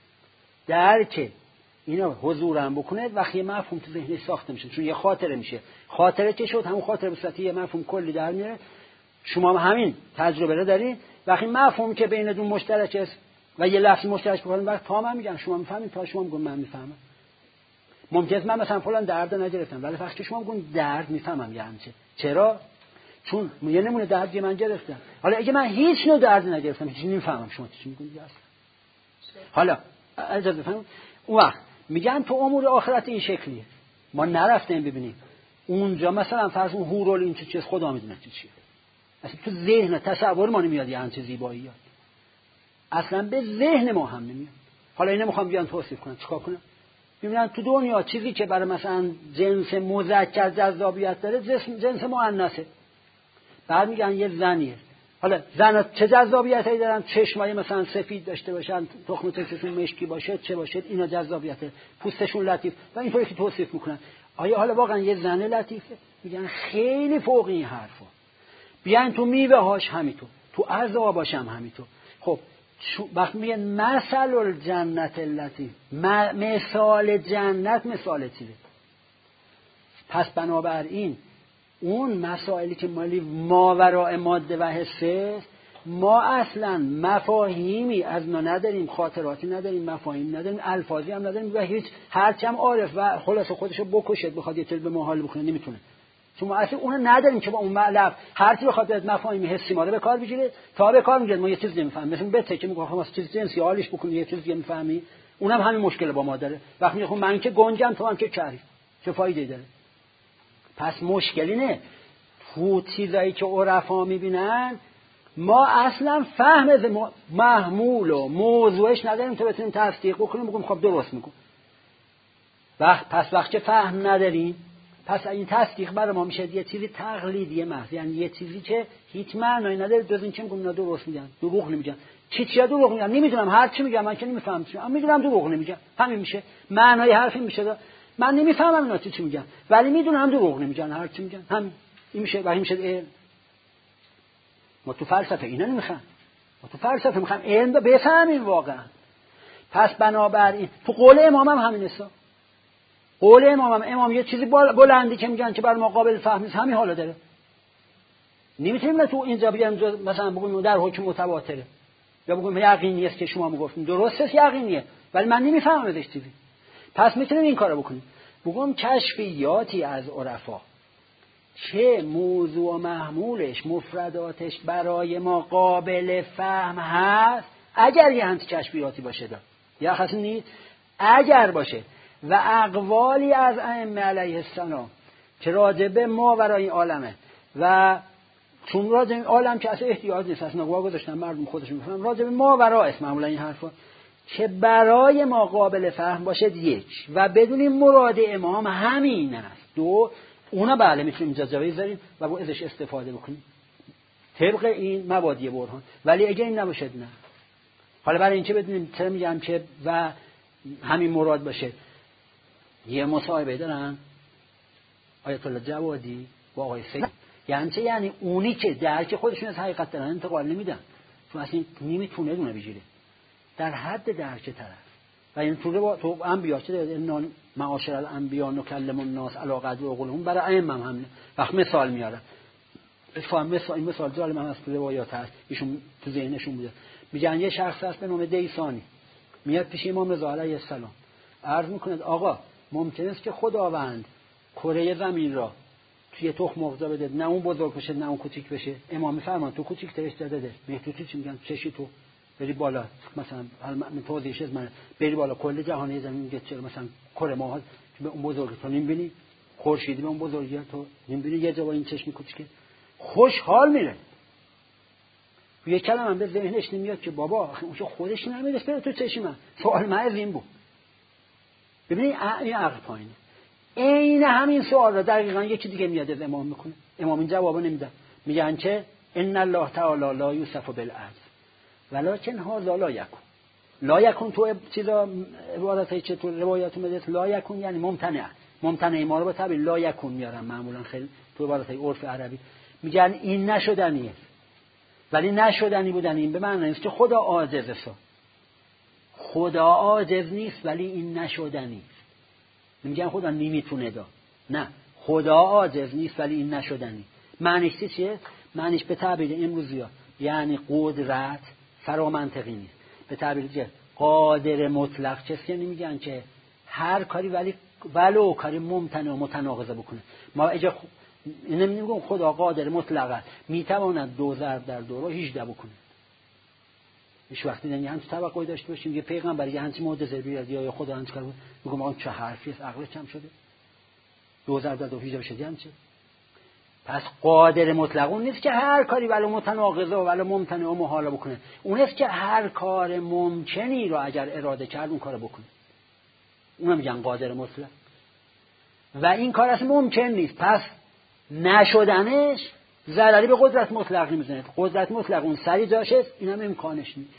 درک اینا حضورم بکنه وقتی یه مفهوم تو ذهنش ساخته میشه چون یه خاطره میشه خاطره چه شد همون خاطره به صورت یه مفهوم کلی در میاره شما همین تجربه رو دارین وقتی مفهومی که بینتون مشترک است و یه لفظ مشترک بکنین وقت تا من میگم شما میفهمین تا شما میگم من میفهمم ممکنه من مثلا فلان درد نگرفتم ولی وقتی شما میگین درد میفهمم یعنی چه چرا چون یه نمونه دردی من گرفتم حالا اگه من هیچ نوع درد نگرفتم هیچ نمیفهمم شما چی میگید اصلا حالا اجازه بفهمید اون وقت میگن تو امور آخرت این شکلیه ما نرفتیم ببینیم اونجا مثلا فرض اون هورول این چه چیز خدا میدونه چه چیه اصلا تو ذهن تصور ما نمیاد یه همچین زیبایی ها اصلا به ذهن ما هم نمیاد حالا اینا میخوام بیان توصیف کنم چیکار کنم ببینن تو دنیا چیزی که برای مثلا جنس مذکر جذابیت داره جنس مؤنثه بعد میگن یه زنیه حالا زن چه جذابیتی دارن چشمای مثلا سفید داشته باشن تخم تکشون مشکی باشه چه باشه اینا جذابیته پوستشون لطیف و اینطوری که توصیف میکنن آیا حالا واقعا یه زن لطیفه میگن خیلی فوق این حرفا بیان تو میوه هاش همینطور تو عذاباش هم همینطور خب وقتی میگن مثل الجنت اللطیف مثال جنت مثال چیه پس بنابراین اون مسائلی که مالی ماوراء ماده و حسه ما اصلا مفاهیمی از ما نداریم خاطراتی نداریم مفاهیم نداریم الفاظی هم نداریم و هیچ هرچم عارف و خلاص خودشو بکشد بخواد یه چیز به ما حال بکنه نمیتونه چون ما اصلا اون نداریم که با اون ملف هر چی بخواد از مفاهیم حسی ما رو به کار بگیره تا به کار میگیره ما یه چیز نمیفهمیم مثلا بته که میگه خلاص چیز جنسی حالش بکنه یه چیز دیگه میفهمی اونم همین مشکل با ما داره وقتی میگه من که گنجم تو هم که کری چه فایده داره پس مشکلی نه تو چیزایی که عرفا میبینن ما اصلا فهم محمول و موضوعش نداریم تا بتونیم تصدیق بکنیم بگیم خب درست میگم وقت پس وقتی فهم نداریم پس این تصدیق برای ما میشه یه چیزی تقلیدی محض یعنی یه چیزی که هیچ معنی نداره جز این که میگم اینا درست میگن دروغ نمیگن چی چی دروغ میگن نمیدونم هر چی میگم من که نمیفهمم چی اما میدونم دروغ نمیگن همین میشه معنای حرفی میشه من نمیفهمم اینا چی چی میگن ولی میدونم دروغ نمیگن هر چی میگن همین این میشه و این میشه علم ما تو فلسفه اینا نمیخوام ما تو فلسفه میخوام علم رو بفهمیم واقعا پس بنابراین تو قول امام هم همین است قول امام هم امام یه چیزی بلندی که میگن که بر ما قابل فهم نیست همین حالا داره نمیتونیم تو اینجا بگیم مثلا بگیم در حکم متواتره یا بگیم یقینی است که شما میگفتین درست است یقینیه ولی من نمیفهمم ازش چیزی پس میتونیم این کارو بکنیم بگم کشفیاتی از عرفا چه موضوع و محمولش مفرداتش برای ما قابل فهم هست اگر یه همچین کشفیاتی باشه دا یا خاصی نیست اگر باشه و اقوالی از ائمه علیه السلام که راجبه ما برای این عالمه و چون راجبه این عالم که اصلا احتیاج نیست اصلا نگواه گذاشتن مردم خودشون میفهمن راجبه ما برای اسم معمولا این حرفا که برای ما قابل فهم باشه یک و بدونیم مراد امام همین است دو اونا بله میتونیم اینجا جایی بذاریم و با ازش استفاده بکنیم طبق این مبادی برهان ولی اگه این نباشه نه حالا برای اینکه بدونیم چرا میگم که و همین مراد باشه یه مصاحبه دارن آیت الله جوادی با آقای سید یعنی چه یعنی اونی که درک خودشون از حقیقت دارن انتقال نمیدن چون اصلا نمیتونه دونه بگیره در حد درک طرف و این طوره با تو انبیا چه ان معاشر الانبیا نکلم الناس علی قدر عقولهم برای ائمه هم همینه وقت مثال میاره فهم مثال این مثال جالب هم از روایات هست ایشون تو ذهنشون بوده میگن یه شخص هست به نام دیسانی میاد پیش امام رضا علیه السلام عرض میکنه آقا ممکن است که خداوند کره زمین را توی تخم مرغ بده، نه اون بزرگ بشه نه اون کوچیک بشه. امام فرمان تو کوچیک ترش داده مهدوتی چی میگن چشی تو بری بالا، مثلا من توضیحش از من بری بالا کل جهان زمین میگه چرا مثلا کره ماه به اون بزرگی تو نمیبینی، خورشیدی به اون بزرگی تو نمیبینی، یه جا با این چشمی کوچیکه خوشحال میره. یه کلمه هم به ذهنش نمیاد که بابا اون خودش نمیرسه بره تو چشم من. سوال محض این بود. ببینید این عقل پایینه. عین همین سوال را دقیقاً یکی دیگه میاد از امام میکنه. امام این جوابو نمیده. میگن که ان الله تعالی لا یوصف بالعجز ولکن هذا لا یکون. لا یکون تو چیزا عبارتای چطور روایات اومده لا یکون یعنی ممتنع. ممتنع ما رو با تعبیر لا یکون میارن معمولا خیلی تو عبارتای عرف عربی. میگن این نشدنیه. ولی نشدنی بودن این به معنی نیست که خدا عاجز است. خدا عاجز نیست ولی این نشدنی است. نمیگن خدا نمیتونه دا. نه، خدا عاجز نیست ولی این نشدنی. معنیش چیه؟ معنیش به تعبیر امروزی‌ها یعنی قدرت فرامنطقی نیست. به تعبیر دیگه قادر مطلق کسی نمیگن که هر کاری ولی ولو کاری ممتنع و متناقضه بکنه. ما اجا نمیگم خدا قادر مطلقه میتواند دو ضرب در دو رو هجده بکنه. هیچ وقتی یعنی همچین توقعی داشته باشیم یه پیغمبر یه همچین معجزه بیاد یا خدا همچین کار میگم آن چه حرفی است عقلش کم شده دو ضرب در دو هجده بشه دیگه چه. پس قادر مطلق اون نیست که هر کاری ولو متناقضه و ولو ممتنع و محال بکنه. اون است که هر کار ممکنی رو اگر اراده کرد اون کارو بکنه. اونم میگن قادر مطلق. و این کار اصلا ممکن نیست. پس نشدنش ضرری به قدرت مطلق نمیزنه. قدرت مطلق اون سری جاشه اینم امکانش نیست.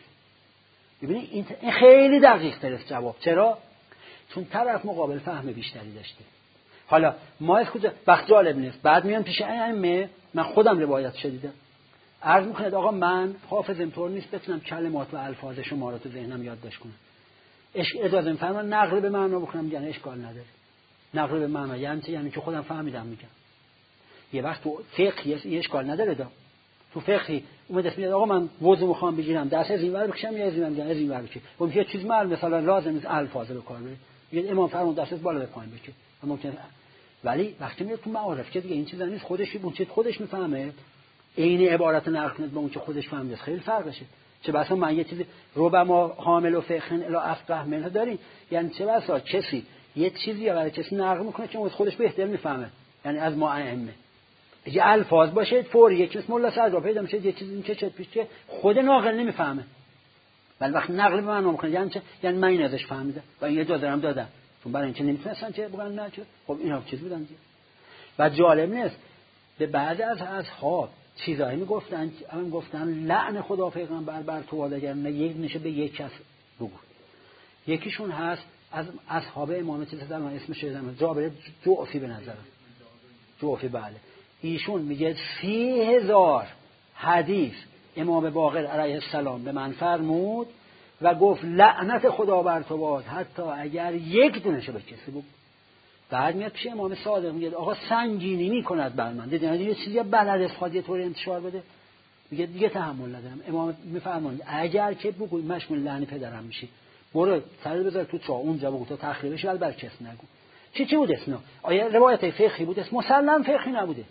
ببینید این خیلی دقیق تر است جواب. چرا؟ چون طرف مقابل فهم بیشتری داشته. حالا ما از کجا وقت جالب نیست. بعد میان پیش ائمه من خودم روایت شدیدم. عرض میکنه آقا من حافظم طور نیست بتونم کلمات و الفاظ شما رو تو ذهنم یادداشت کنم. اش اجازه میفرمان نقل به معنا بکنم میگن اشکال نداره. نقل به معنا یعنی چی؟ یعنی که خودم فهمیدم میگم. یه وقت تو فقهی است این اشکال نداره دا. تو فقهی اومد اسم آقا من وضو میخوام بگیرم دست از این ور بکشم یا از این ور میگن از این ور بکش. اون میگه چیز معلوم مثلا لازم نیست الفاظ به کار بره. میگه امام فرمود دست بالا به پایین بکش. ممکن ولی وقتی میاد تو معارف که دیگه این چیزا نیست خودش اون چیز خودش میفهمه عین عبارت نقل کنه به اون که خودش فهمیده خیلی فرقشه. چه بسا من یه چیزی ربما حامل و فقهن الا افقه منه داریم یعنی چه بسا کسی یه چیزی برای کسی نقل میکنه که اون خودش بهتر میفهمه یعنی از ما ائمه یه الفاظ باشه فوری یک اسم الله صدر پیدا میشه یه چیزی که چه پیش که خود ناقل نمیفهمه ولی وقتی نقل به من میکنه یعنی چه یعنی من این ازش فهمیدم و این اجازه هم دادم چون برای اینکه نمیتونستن چه بگن نه چه خب اینا چیز بودن دیگه. و جالب نیست به بعضی از اصحاب چیزایی میگفتن همون گفتن لعن خدا پیغمبر بر تو باد اگر نه یک نشه به یک کس بگو. یکیشون هست از اصحاب امام چیز در من اسمش یادم جابر جعفی به نظرم جعفی بله ایشون میگه سی هزار حدیث امام باقر علیه السلام به من فرمود و گفت لعنت خدا بر تو باد حتی اگر یک دونشه به کسی بگو. بعد میاد پیش امام صادق میگه آقا سنگینی میکند بر من دیدین یه چیزی بلد است خاطر طور انتشار بده میگه دیگه تحمل ندارم. امام میفرماند اگر که بگوی مشمول لعن پدرم میشی برو سر بذار تو چاه اونجا بگو تا تخریبش ولی بر کس نگو. چی چی بود اسنا؟ آیا روایت فقهی بود اسم مسلم فقهی نبوده.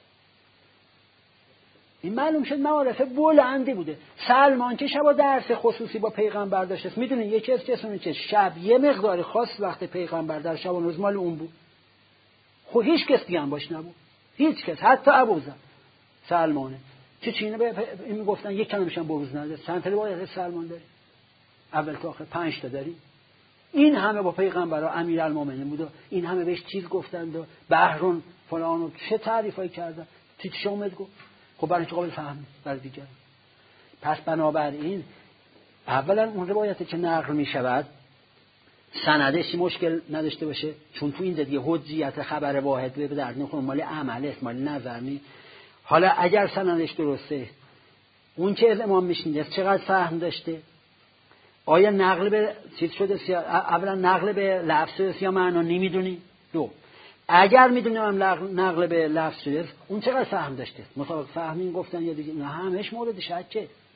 این معلوم شد معارف بلندی بوده. سلمان که شب درس خصوصی با پیغمبر داشت میدونین یکی از کسانی که شب یه مقدار خاص وقت پیغمبر در شب و روز مال اون بود. خب هیچ کس دیگه هم باش نبود. هیچ کس حتی ابوذر سلمانه چه چینه به این میگفتن یک کلمه‌ش هم بروز نداره. چند تا روایت سلمان داری؟ اول تا آخر پنج تا داری. این همه با پیغمبر و امیرالمومنین بود و این همه بهش چیز گفتند و بحرون فلان و چه تعریفایی کردن چی چی اومد گفت. خب برای چه قابل فهم برای دیگر. پس بنابراین اولا اون روایتی که نقل می شود سندش مشکل نداشته باشه چون تو این دیگه حجیت خبر واحد به درد نمیخوره مال عمل است مال نظر نی. حالا اگر سندش درسته اون که از امام میشنیده چقدر فهم داشته آیا نقل به چیز شده یا اولا نقل به لفظ یا معنا نمیدونی دو اگر میدونیم هم نقل به لفظ شده اون چقدر فهم داشته مطابق فهمین گفتن یا دیگه نه همش مورد شکه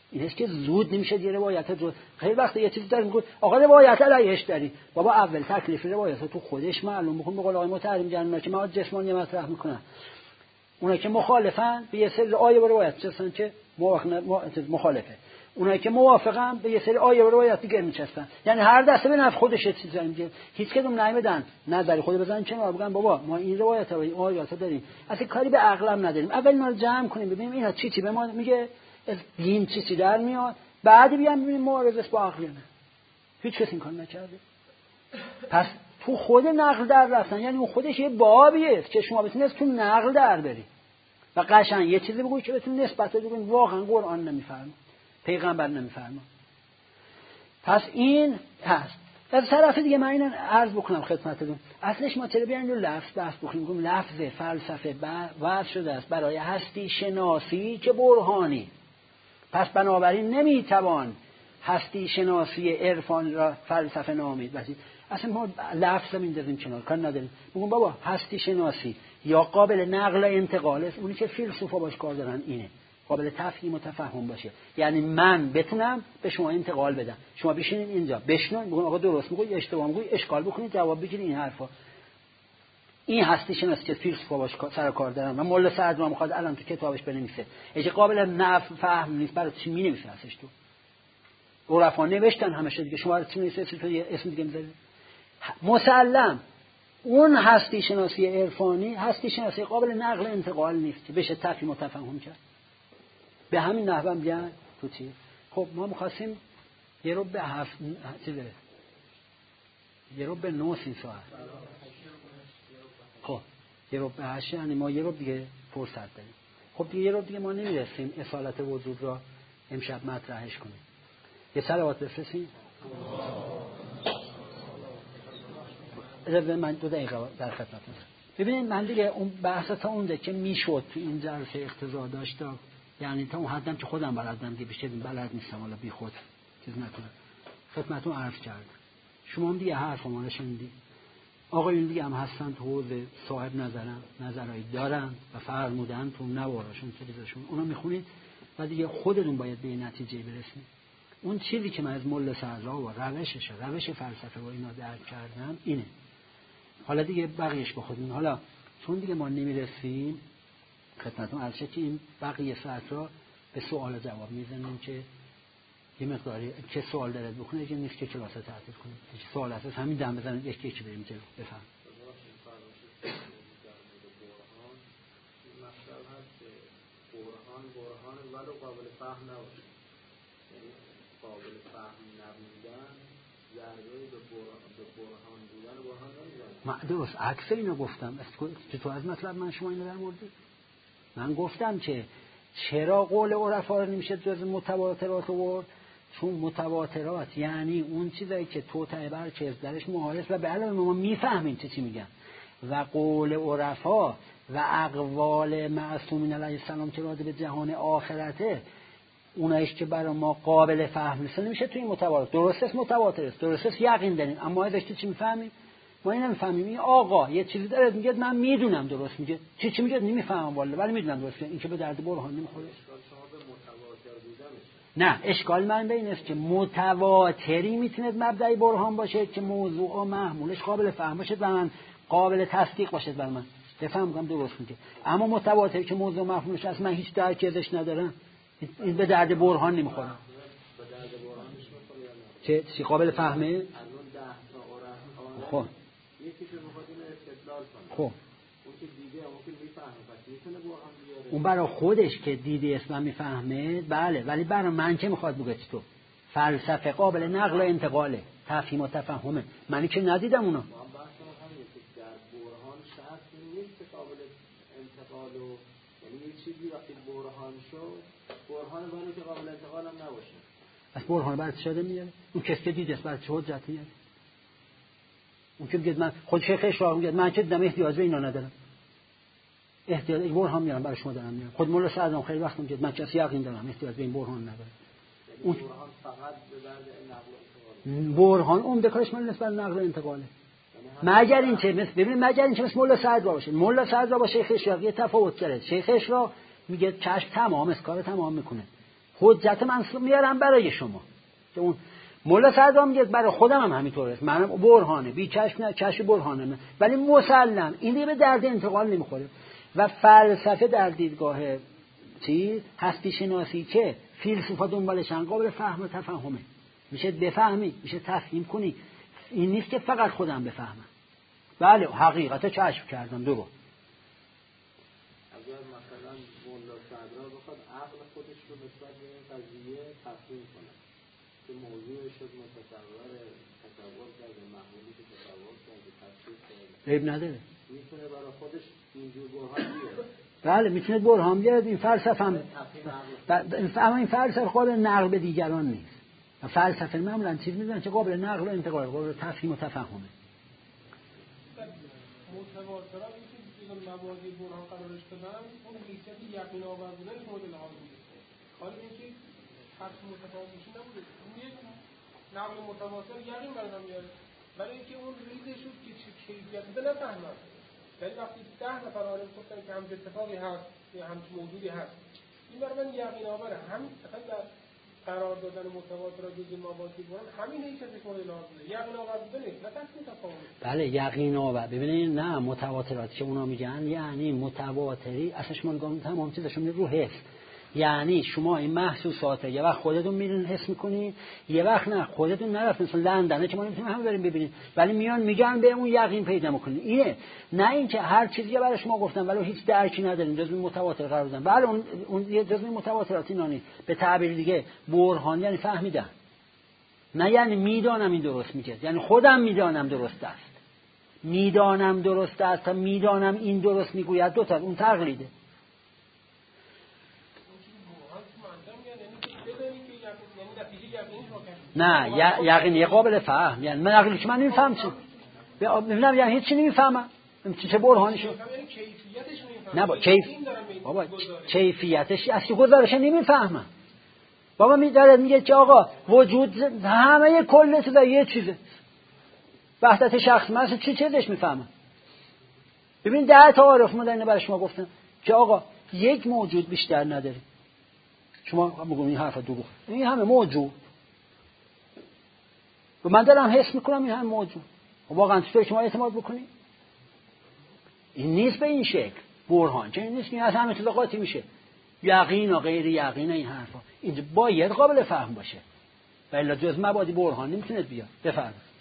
اینش که زود نمیشه یه روایت رو خیلی وقت یه چیزی داریم میگه آقا روایت علیهش داری بابا اول تکلیف روایت تو خودش معلوم بکن. به قول آقای متحریم جان که مواد جسمانی مطرح میکنن اونایی که مخالفن به یه سری آیه و روایت چسن که مخالفه، اونایی که موافقن به یه سری آیه و روایت دیگه میچسن. یعنی هر دسته به نفع خودش چیزی میگه، هیچ کدوم نمیدن نظری خود بزنن چه ما بگن بابا ما این روایت و این آیات داریم اصلا کاری به عقلم نداریم. اول ما رو جمع کنیم ببینیم اینا چی چی به ما میگه، از دین چی چی در میاد، بعد بیام ببینیم معارضه با عقل نه. هیچ کس این کار نکرده. پس تو خود نقل در رفتن یعنی اون خودش یه بابیه که شما بتونید تو نقل در بری و قشنگ یه چیزی بگویید که بتون نسبت بدید واقعا قرآن نمیفهمه، پیغمبر نمیفهمه. پس این هست. از طرف دیگه من اینو عرض بکنم خدمتتون، اصلش ما چرا بیایم رو لفظ بحث بکنیم؟ میگم لفظ فلسفه وضع شده است برای هستی شناسی که برهانی. پس بنابراین نمیتوان هستی شناسی عرفان را فلسفه نامید. بس اصلا ما لفظ میندازیم کنار، کار نداریم. میگم بابا هستی شناسی یا قابل نقل و انتقال است، اونی که فیلسوفا باش کار دارن اینه، قابل تفهیم و تفهم باشه. یعنی من بتونم به شما انتقال بدم، شما بشینید اینجا بشنوید بگون آقا درست میگی اشتباه میگی، اشکال بکنید جواب بگیرید، این حرفا. این هستی شناسی که فیلسوفا باش سر کار دارن و مولا سعد ما میخواد الان تو کتابش بنویسه، اگه قابل نفهم فهم نیست برای چی مینویسه ازش؟ تو عرفا نوشتن همشه دیگه، شما چی می‌نویسید تو اسم دیگه میذارید؟ مسلم اون هستی شناسی عرفانی هستی شناسی قابل نقل انتقال نیست که بشه تفهیم و تفهم کرد. به همین نحو هم بیان تو چی؟ خب ما می‌خواستیم یه رو به هفت چیزه یه رو به نه این ساعت. خب یه رو به هشت، یعنی ما یه رو دیگه فرصت داریم. خب دیگه یه رو دیگه ما نمی‌رسیم اصالت وجود را امشب مطرحش کنیم. یه صلوات بفرستیم. من دو دقیقه در خدمتتون. ببینید من دیگه اون بحث تا اونده که میشد تو این جلسه اقتضا داشت، یعنی تا اون حدم که خودم بلدم دیگه بیشتر بلد نیستم، حالا بی خود چیز نکنم. خدمتتون عرض کردم. شما هم دیگه حرف ما رو شنیدید. آقایون دیگه هم هستن تو حوزه صاحب نظرن، نظرایی دارن و فرمودن تو نواراشون چیزاشون. اونو میخونید و دیگه خودتون باید به این نتیجه برسید. اون چیزی که من از ملا سعدآ و روشش روش فلسفه و اینا درک کردم اینه. حالا دیگه بقیهش با خودمون. حالا چون دیگه ما نمیرسیم خدمتتون عرض که این بقیه ساعت را به سوال جواب میزنیم که یه مقداری که سوال دارد بکنه، یه نیست که کلاس رو تعطیل کنیم. سوال هست همین دم بزنید یکی یکی بریم جلو. بفهم. مسئله هست که برهان برهان ولو قابل فهم نباشه، یعنی قابل فهم نبودن ضربه به برهان به برهان بودن برهان نمیزنه. من درست عکس اینو گفتم. تو از مطلب من شما اینو در مورد من گفتم که چرا قول عرفا رو نمیشه جز متواترات آورد؟ چون متواترات یعنی اون چیزایی که توطئه بر چیز درش مهارس و به علاوه ما میفهمیم چه چی میگن، و قول عرفا و اقوال معصومین علیه السلام که راجع به جهان آخرته اونایش که برای ما قابل فهم نیست نمیشه تو این متواتر. درست است متواتر است، درست است یقین داریم، اما ازش چی میفهمیم؟ ما این نمیفهمیم. این آقا یه چیزی داره میگه من میدونم درست میگه، چی چی میگه نمیفهمم والله ولی میدونم درست میگه، این که به درد برهان نمیخوره. نه اشکال من به این است که متواتری میتونه مبدأ برهان باشه که موضوع و محمولش قابل فهم باشه و من قابل تصدیق باشه برای من بفهمم درست میگه. اما متواتری که موضوع و محمولش اصلا من هیچ درکی ازش ندارم، این به درد برهان نمیخوره. به درد برهانش میخوره چه چی قابل فهمه؟ الان ده تا عرفا خب یکیشو میخواد اینو استدلال کنه. خب اون که دیده ممکن میفهمه پس میتونه برهان بیاره. اون برای خودش که دیده اسم میفهمه بله، ولی برای من که میخواد بگه تو فلسفه قابل نقل و انتقاله، تفهیم و تفهمه، منی که ندیدم اونا. ما هم بحث همینه که در برهان شرط نیست که قابل انتقال و یعنی یه چیزی وقتی برهان شد برهان ولی که قابل انتقال هم نباشه. از برهان برای چه شده میاره؟ اون کسی که دیده است برای چه حجت میاره؟ اون که میگه من خود شیخش را میگه من چه دم احتیاج به اینا ندارم، احتیاج این برهان میارم برای شما دارم میارم. خود مولا سعدم خیلی وقت میگه من کسی یقین دارم احتیاج به این برهان ندارم. اون برهان فقط به درد نقل و انتقال. برهان اون دکارش من نسبت نقل و انتقاله. مگر این چه مثل ببین مگر این چه مثل مولا سعد را باشه. مولا سعد را با شیخ اشراقی تفاوت کرده. شیخ اشراق میگه کشف تمام است، کار تمام میکنه. حجت من میارم برای شما که اون مولا صدرا میگه برای خودم هم همینطوره، منم برهانه، بی چشم نه چشم برهانه نه. ولی مسلم این دیگه به درد انتقال نمیخوره. و فلسفه در دیدگاه چی هستی شناسی که فیلسوفا دنبالشن قابل فهم و تفهمه، میشه بفهمی، میشه تفهیم کنی. این نیست که فقط خودم بفهمم. بله حقیقت کشف کردم درو. اگر مثلا مولا صدرا بخواد عقل خودش رو نسبت به این قضیه تفهیم کنه که موضوعش شد متصور تصور کرده، محمولی که تصور کرده، تفسیر کرده، عیب نداره، میتونه برای خودش اینجور برهان بیاره. بله میتونه برهان بیاره. این فلسفه هم اما این فلسفه قابل نقل به دیگران نیست. فلسفه معمولا چیز میدونن که قابل نقل و انتقال، قابل تفهیم و تفهمه. متواترات که دیگه مبادی برهان قرارش بدن اون حیثیت یقین آور بودنش مورد لحاظ میده. حالا اینکه حرف متفاوت میشه نبوده، اون یک نقل متواتر یقین برام میاره، ولی اینکه اون ریزه شد که چه کیفیتی ده نفهمم. یعنی وقتی ده نفر عالم گفتن که هم اتفاقی هست یا هم موجودی هست، این برای من یقین آوره. هم مثلا در قرار دادن متواترات جزء مبادی برهان همین حیثیتش مورد لحاظ میده. یقین آور بوده نیست، نه تفسیر تفاوت. بله یقین آور. ببینید نه متواترات که اونا میگن یعنی متواتری اصلا شما نگاه تمام چیزشون رو حس، یعنی شما این محسوسات یه وقت خودتون میرین حس میکنین، یه وقت نه خودتون نرفتین. مثلا لندنه که ما نمیتونیم همه بریم ببینیم، ولی میان میگن به اون یقین پیدا میکنین. اینه نه اینکه هر چیزی برای شما گفتن ولی هیچ درکی ندارین، جزء متواتر قرار دادن. بله اون اون یه جزء متواترات اینا نیست. به تعبیر دیگه برهان یعنی فهمیدن، نه یعنی میدانم این درست میگه، یعنی خودم میدانم درست است. میدانم درست است تا میدانم این درست میگوید، دو تا اون تقلیده. نه یقینی قابل فهم، یعنی من عقلی که من نمیفهم چی ببینم، یعنی هیچ چی نمیفهمم چه برهانیشه. نه با کیف بابا کیفیتش اصلی گزارش نمیفهمم. بابا میذاره میگه که آقا وجود همه کل چیزا یه چیزه، وحدت شخص من چی چیزش میفهمم. ببین ده تا عارف مدن برای شما گفتن که آقا یک موجود بیشتر نداره. شما میگم این حرف دروغ، این همه موجود و من دارم حس میکنم این هم موجود. واقعا چطور شما اعتماد بکنید؟ این نیست به این شکل برهان، چه این نیست که از همه چیز قاطی میشه. یقین و غیر یقین این حرفا اینجا باید قابل فهم باشه، ولی جز مبادی برهان نمیتونه بیاد. بفرمایید.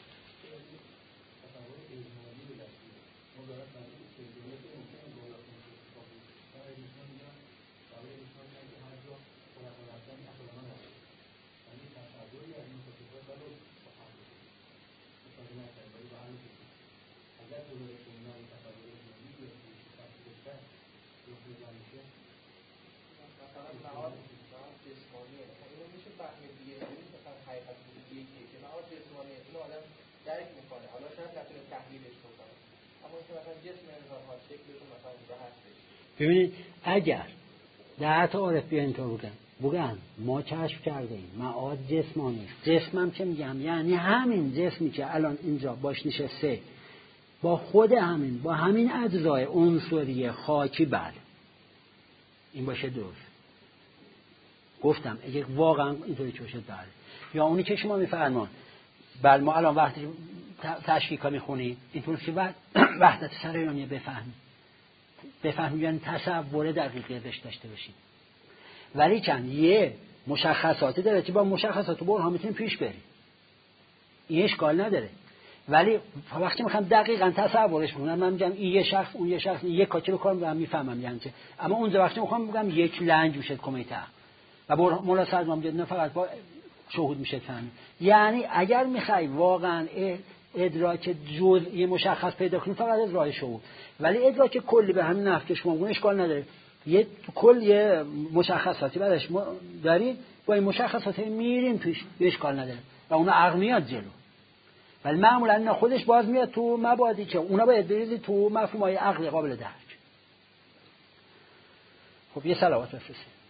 ببینید اگر ده تا عارف بیان اینطور بگن بگن ما کشف کرده ایم معاد جسمانی است، جسمم چه میگم یعنی همین جسمی که الان اینجا باش نشسته با خود همین با همین اجزای عنصری خاکی، بله این باشه درست. گفتم اگه واقعا اینطوری باشه بله. یا اونی که شما میفرمان بله ما الان وقتی تشکیکا میخونیم اینطور که وحدت سرایانیه بفهمیم بفهمیم یعنی تصور دقیقی ازش داشته باشیم. ولی چند یه مشخصاتی داره که با مشخصات برهان میتونیم پیش بریم، این اشکال نداره. ولی وقتی میخوام دقیقاً تصورش کنم من میگم این یه شخص اون یه شخص یک کاچه رو کار میگم میفهمم یعنی چه. اما اونجا وقتی میخوام بگم یک لنج میشه کمیته و مولا صدرا میگه نه فقط با شهود میشه فهمید. یعنی اگر میخوای واقعاً ادراک جزئی مشخص پیدا کنی فقط از راه شهود، ولی ادراک کلی به همین نحو که شما اون اشکال نداره. یه کل یه مشخصاتی بعدش ما داریم با این مشخصات میریم پیش، اشکال نداره و اون عقل میاد جلو. ولی معمولا اینا خودش باز میاد تو مبادی که اونا باید بریزی تو مفهومای عقل قابل درک. خب یه صلوات بفرستید.